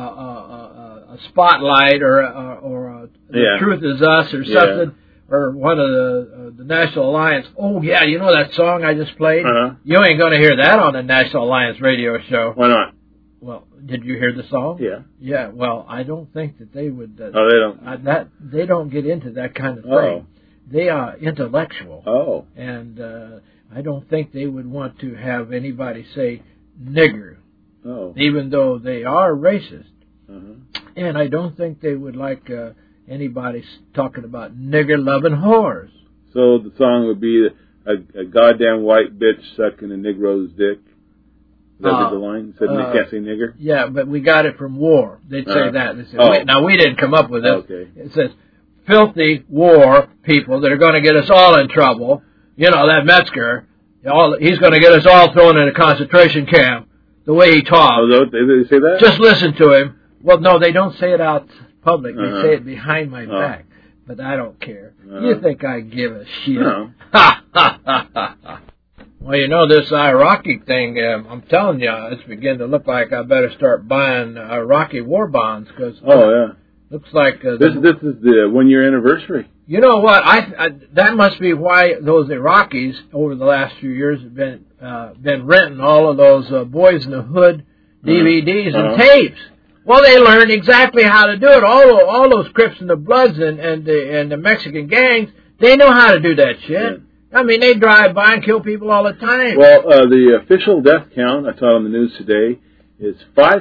a spotlight or The Truth Is Us or something, or one of the National Alliance. Oh, yeah, you know that song I just played? Uh-huh. You ain't going to hear that on the National Alliance radio show. Why not? Well, did you hear the song? Yeah. Yeah, well, I don't think that they would... they don't? They don't get into that kind of thing. Oh. They are intellectual. Oh. And I don't think they would want to have anybody say nigger. Oh. Even though they are racist. Uh-huh. And I don't think they would like anybody talking about nigger-loving whores. So the song would be a goddamn white bitch sucking a Negro's dick? Is that the line? Said they can't say nigger? Yeah, but we got it from War. They'd say that. They said, now, we didn't come up with this. Okay. It says, filthy war people that are going to get us all in trouble. That Metzger, he's going to get us all thrown in a concentration camp. The way he talks. Oh, they say that? Just listen to him. Well, no, they don't say it out public. They say it behind my back. But I don't care. You think I give a shit? No. Ha, ha, ha, ha. Well, this Iraqi thing, I'm telling you, it's beginning to look like I better start buying Iraqi war bonds. Cause looks like... this is the 1-year anniversary. You know what? That must be why those Iraqis over the last few years have been renting all of those Boys in the Hood DVDs and tapes. Well, they learned exactly how to do it. All those Crips and the Bloods and the Mexican gangs, they know how to do that shit. Yeah. I mean, they drive by and kill people all the time. Well, the official death count I saw on the news today is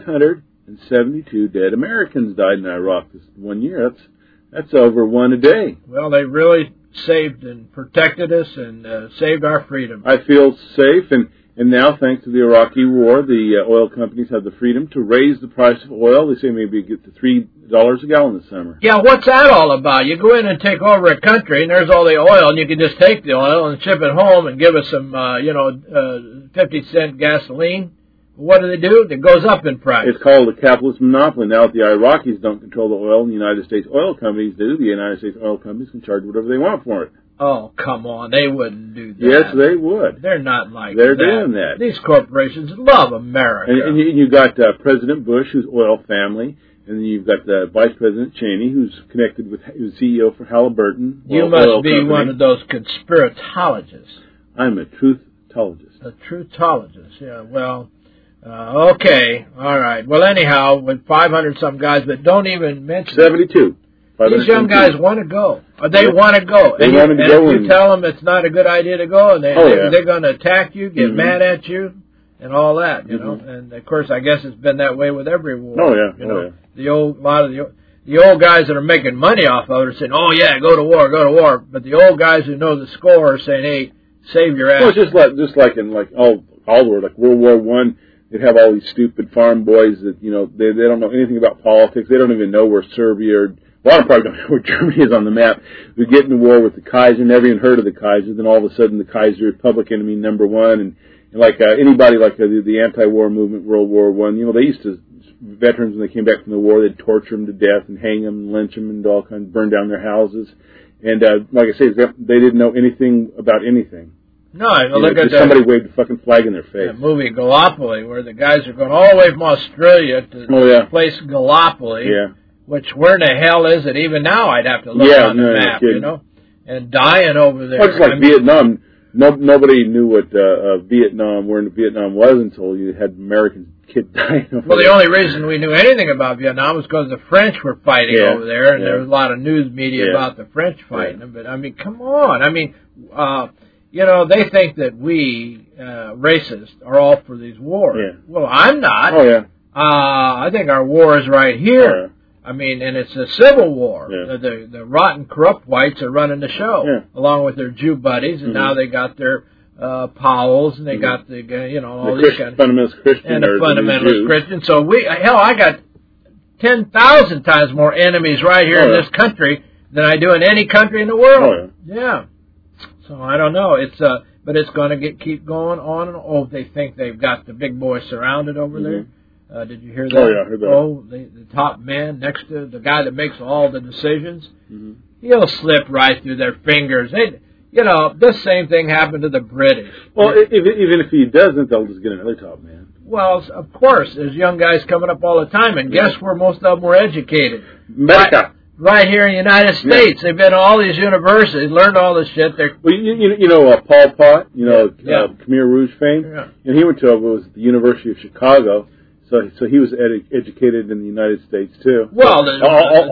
572 dead Americans died in Iraq this 1 year. That's over one a day. Well, they really saved and protected us and saved our freedom. I feel safe, and now, thanks to the Iraqi war, the oil companies have the freedom to raise the price of oil. They say maybe get to $3 a gallon this summer. Yeah, what's that all about? You go in and take over a country, and there's all the oil, and you can just take the oil and ship it home and give us some, 50-cent gasoline. What do? It goes up in price. It's called a capitalist monopoly. Now that the Iraqis don't control the oil and the United States oil companies do, the United States oil companies can charge whatever they want for it. Oh, come on. They wouldn't do that. Yes, they would. They're not like They're that. doing that. These corporations love America. And you got President Bush, who's oil family, and then you've got Vice President Cheney, who's connected with, who's CEO for Halliburton. You must be one of those conspiratologists. I'm a truthologist. A truthologist, yeah. Well, okay, all right. Well, anyhow, with 500-some guys, but don't even mention 72. These young guys want to go. They want to go. They want to go. If you tell them it's not a good idea to go, and they're going to attack you, get mad at you, and all that, you know. And of course, I guess it's been that way with every war. Oh yeah. You know, the old guys that are making money off of it are saying, "Oh yeah, go to war." But the old guys who know the score are saying, "Hey, save your ass." Well, it's just like in all war, like World War I. They'd have all these stupid farm boys that, you know, they don't know anything about politics. They don't even know where Serbia or, a lot of probably don't know where Germany is on the map. We get in the war with the Kaiser, never even heard of the Kaiser. Then all of a sudden the Kaiser is public enemy number one. And like anybody like the anti-war movement, World War I, you know, they used to, veterans when they came back from the war, they'd torture them to death and hang them and lynch them and all kinds, burn down their houses. And like I say, they didn't know anything about anything. No, look at somebody waved a fucking flag in their face. The movie Gallipoli, where the guys are going all the way from Australia to the place Gallipoli, which where in the hell is it? Even now, I'd have to look on the map, you know, and dying over there. Well, it's like Vietnam. Nobody knew what Vietnam, where Vietnam was until you had American kids dying. Well, the only reason we knew anything about Vietnam was because the French were fighting over there, and there was a lot of news media about the French fighting them. But I mean, come on, I mean. You know, they think that we, racists, are all for these wars. Yeah. Well, I'm not. Oh, yeah. I think our war is right here. Yeah. I mean, and it's a civil war. Yeah. The rotten, corrupt whites are running the show, along with their Jew buddies, and now they got their Powells, and they got the, you know, all these kind of... fundamentalist Christians. And the fundamentalist Christians. So I got 10,000 times more enemies right here in this country than I do in any country in the world. Oh, yeah. So I don't know. It's but it's going to keep going on and on. Oh, they think they've got the big boy surrounded over there. Did you hear that? Oh yeah, I heard that. Oh, the top man next to the guy that makes all the decisions, he'll slip right through their fingers. You know, this same thing happened to the British. Well, even if he doesn't, they'll just get another top man. Well, of course, there's young guys coming up all the time, and guess where most of them were educated? America. Right here in the United States. They've been to all these universities, learned all this shit. Well, you know Paul Pot, you know, Khmer Rouge fame? Yeah. And he went to the University of Chicago, so he was educated in the United States, too. Well, a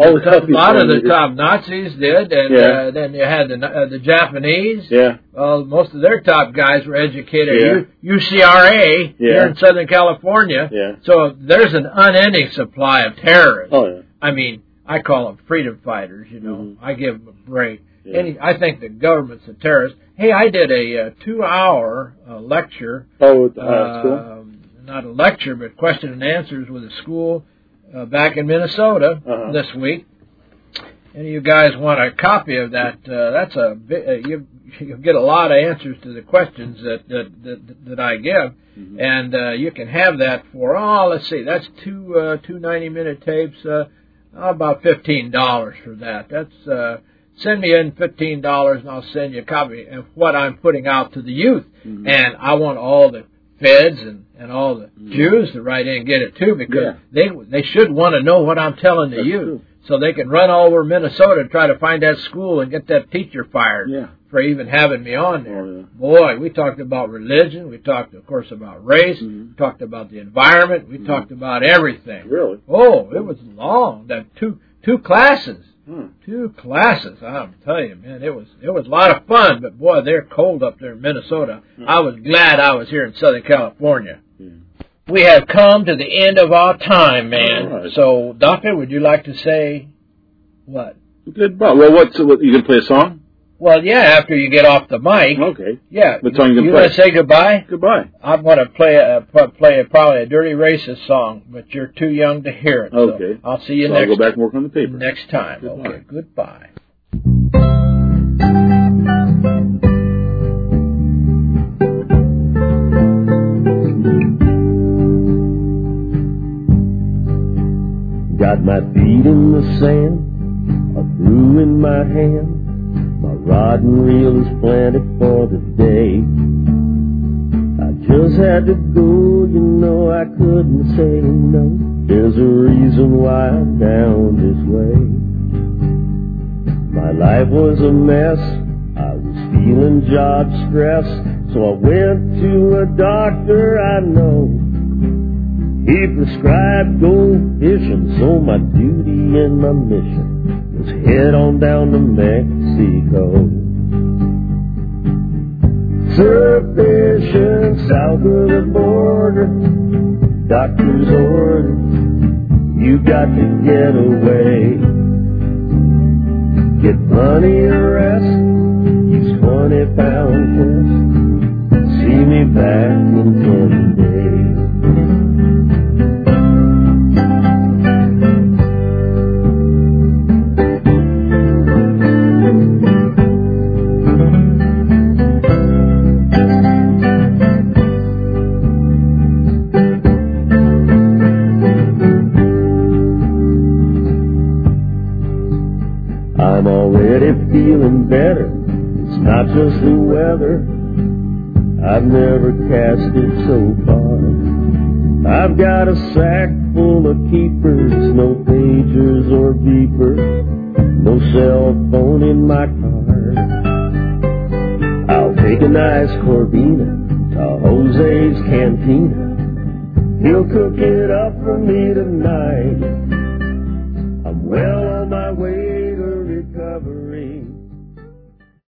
lot of the top Nazis did, and then you had the Japanese. Yeah. Most of their top guys were educated at UCRA here in Southern California. Yeah. So there's an unending supply of terrorists. Oh, yeah. I mean, I call them freedom fighters, you know. I give them a break. Yeah. I think the government's a terrorist. Hey, I did a 2-hour lecture. Oh, at school? Not a lecture, but question and answers with a school back in Minnesota this week. And you guys want a copy of that? That's you'll get a lot of answers to the questions that I give, and you can have that for let's see, that's two 90-minute tapes. About $15 for that. That's send me in $15 and I'll send you a copy of what I'm putting out to the youth. And I want all the feds and all the Jews to write in and get it too, because they should want to know what I'm telling the youth, so they can run all over Minnesota and try to find that school and get that teacher fired for even having me on there. Oh, yeah. Boy, we talked about religion. We talked, of course, about race. We talked about the environment. We talked about everything. Really? Oh, it was long. That two classes. 2 classes. I'll tell you, man, it was a lot of fun. But boy, they're cold up there in Minnesota. I was glad I was here in Southern California. We have come to the end of our time, man. Right. So, Doctor, would you like to say what? Goodbye. Well, you going to play a song? Well, yeah, after you get off the mic. Okay. Yeah. What song you going to say goodbye? Goodbye. I'm going to play probably a Dirty Racist song, but you're too young to hear it. Okay. So I'll see you I'll go back and work on the paper. Next time. Goodbye. Okay, goodbye. got my feet in the sand, a brew in my hand. My rod and reel is planted for the day. I just had to go, you know I couldn't say no. There's a reason why I'm down this way. My life was a mess, I was feeling job stress, so I went to a doctor I know. He prescribed gold fishing, so my duty and my mission was head on down to Mexico. Surf fishing south of the border, doctor's order, you got to get away. Get plenty of rest, use 20-pound test, see me back in 10 days. I'm already feeling better, it's not just the weather, I've never cast it so far. I've got a sack full of keepers, no pagers or beepers, no cell phone in my car. I'll take a nice Corvina to Jose's Cantina, he'll cook it up for me tonight. I'm well on my way to recovery.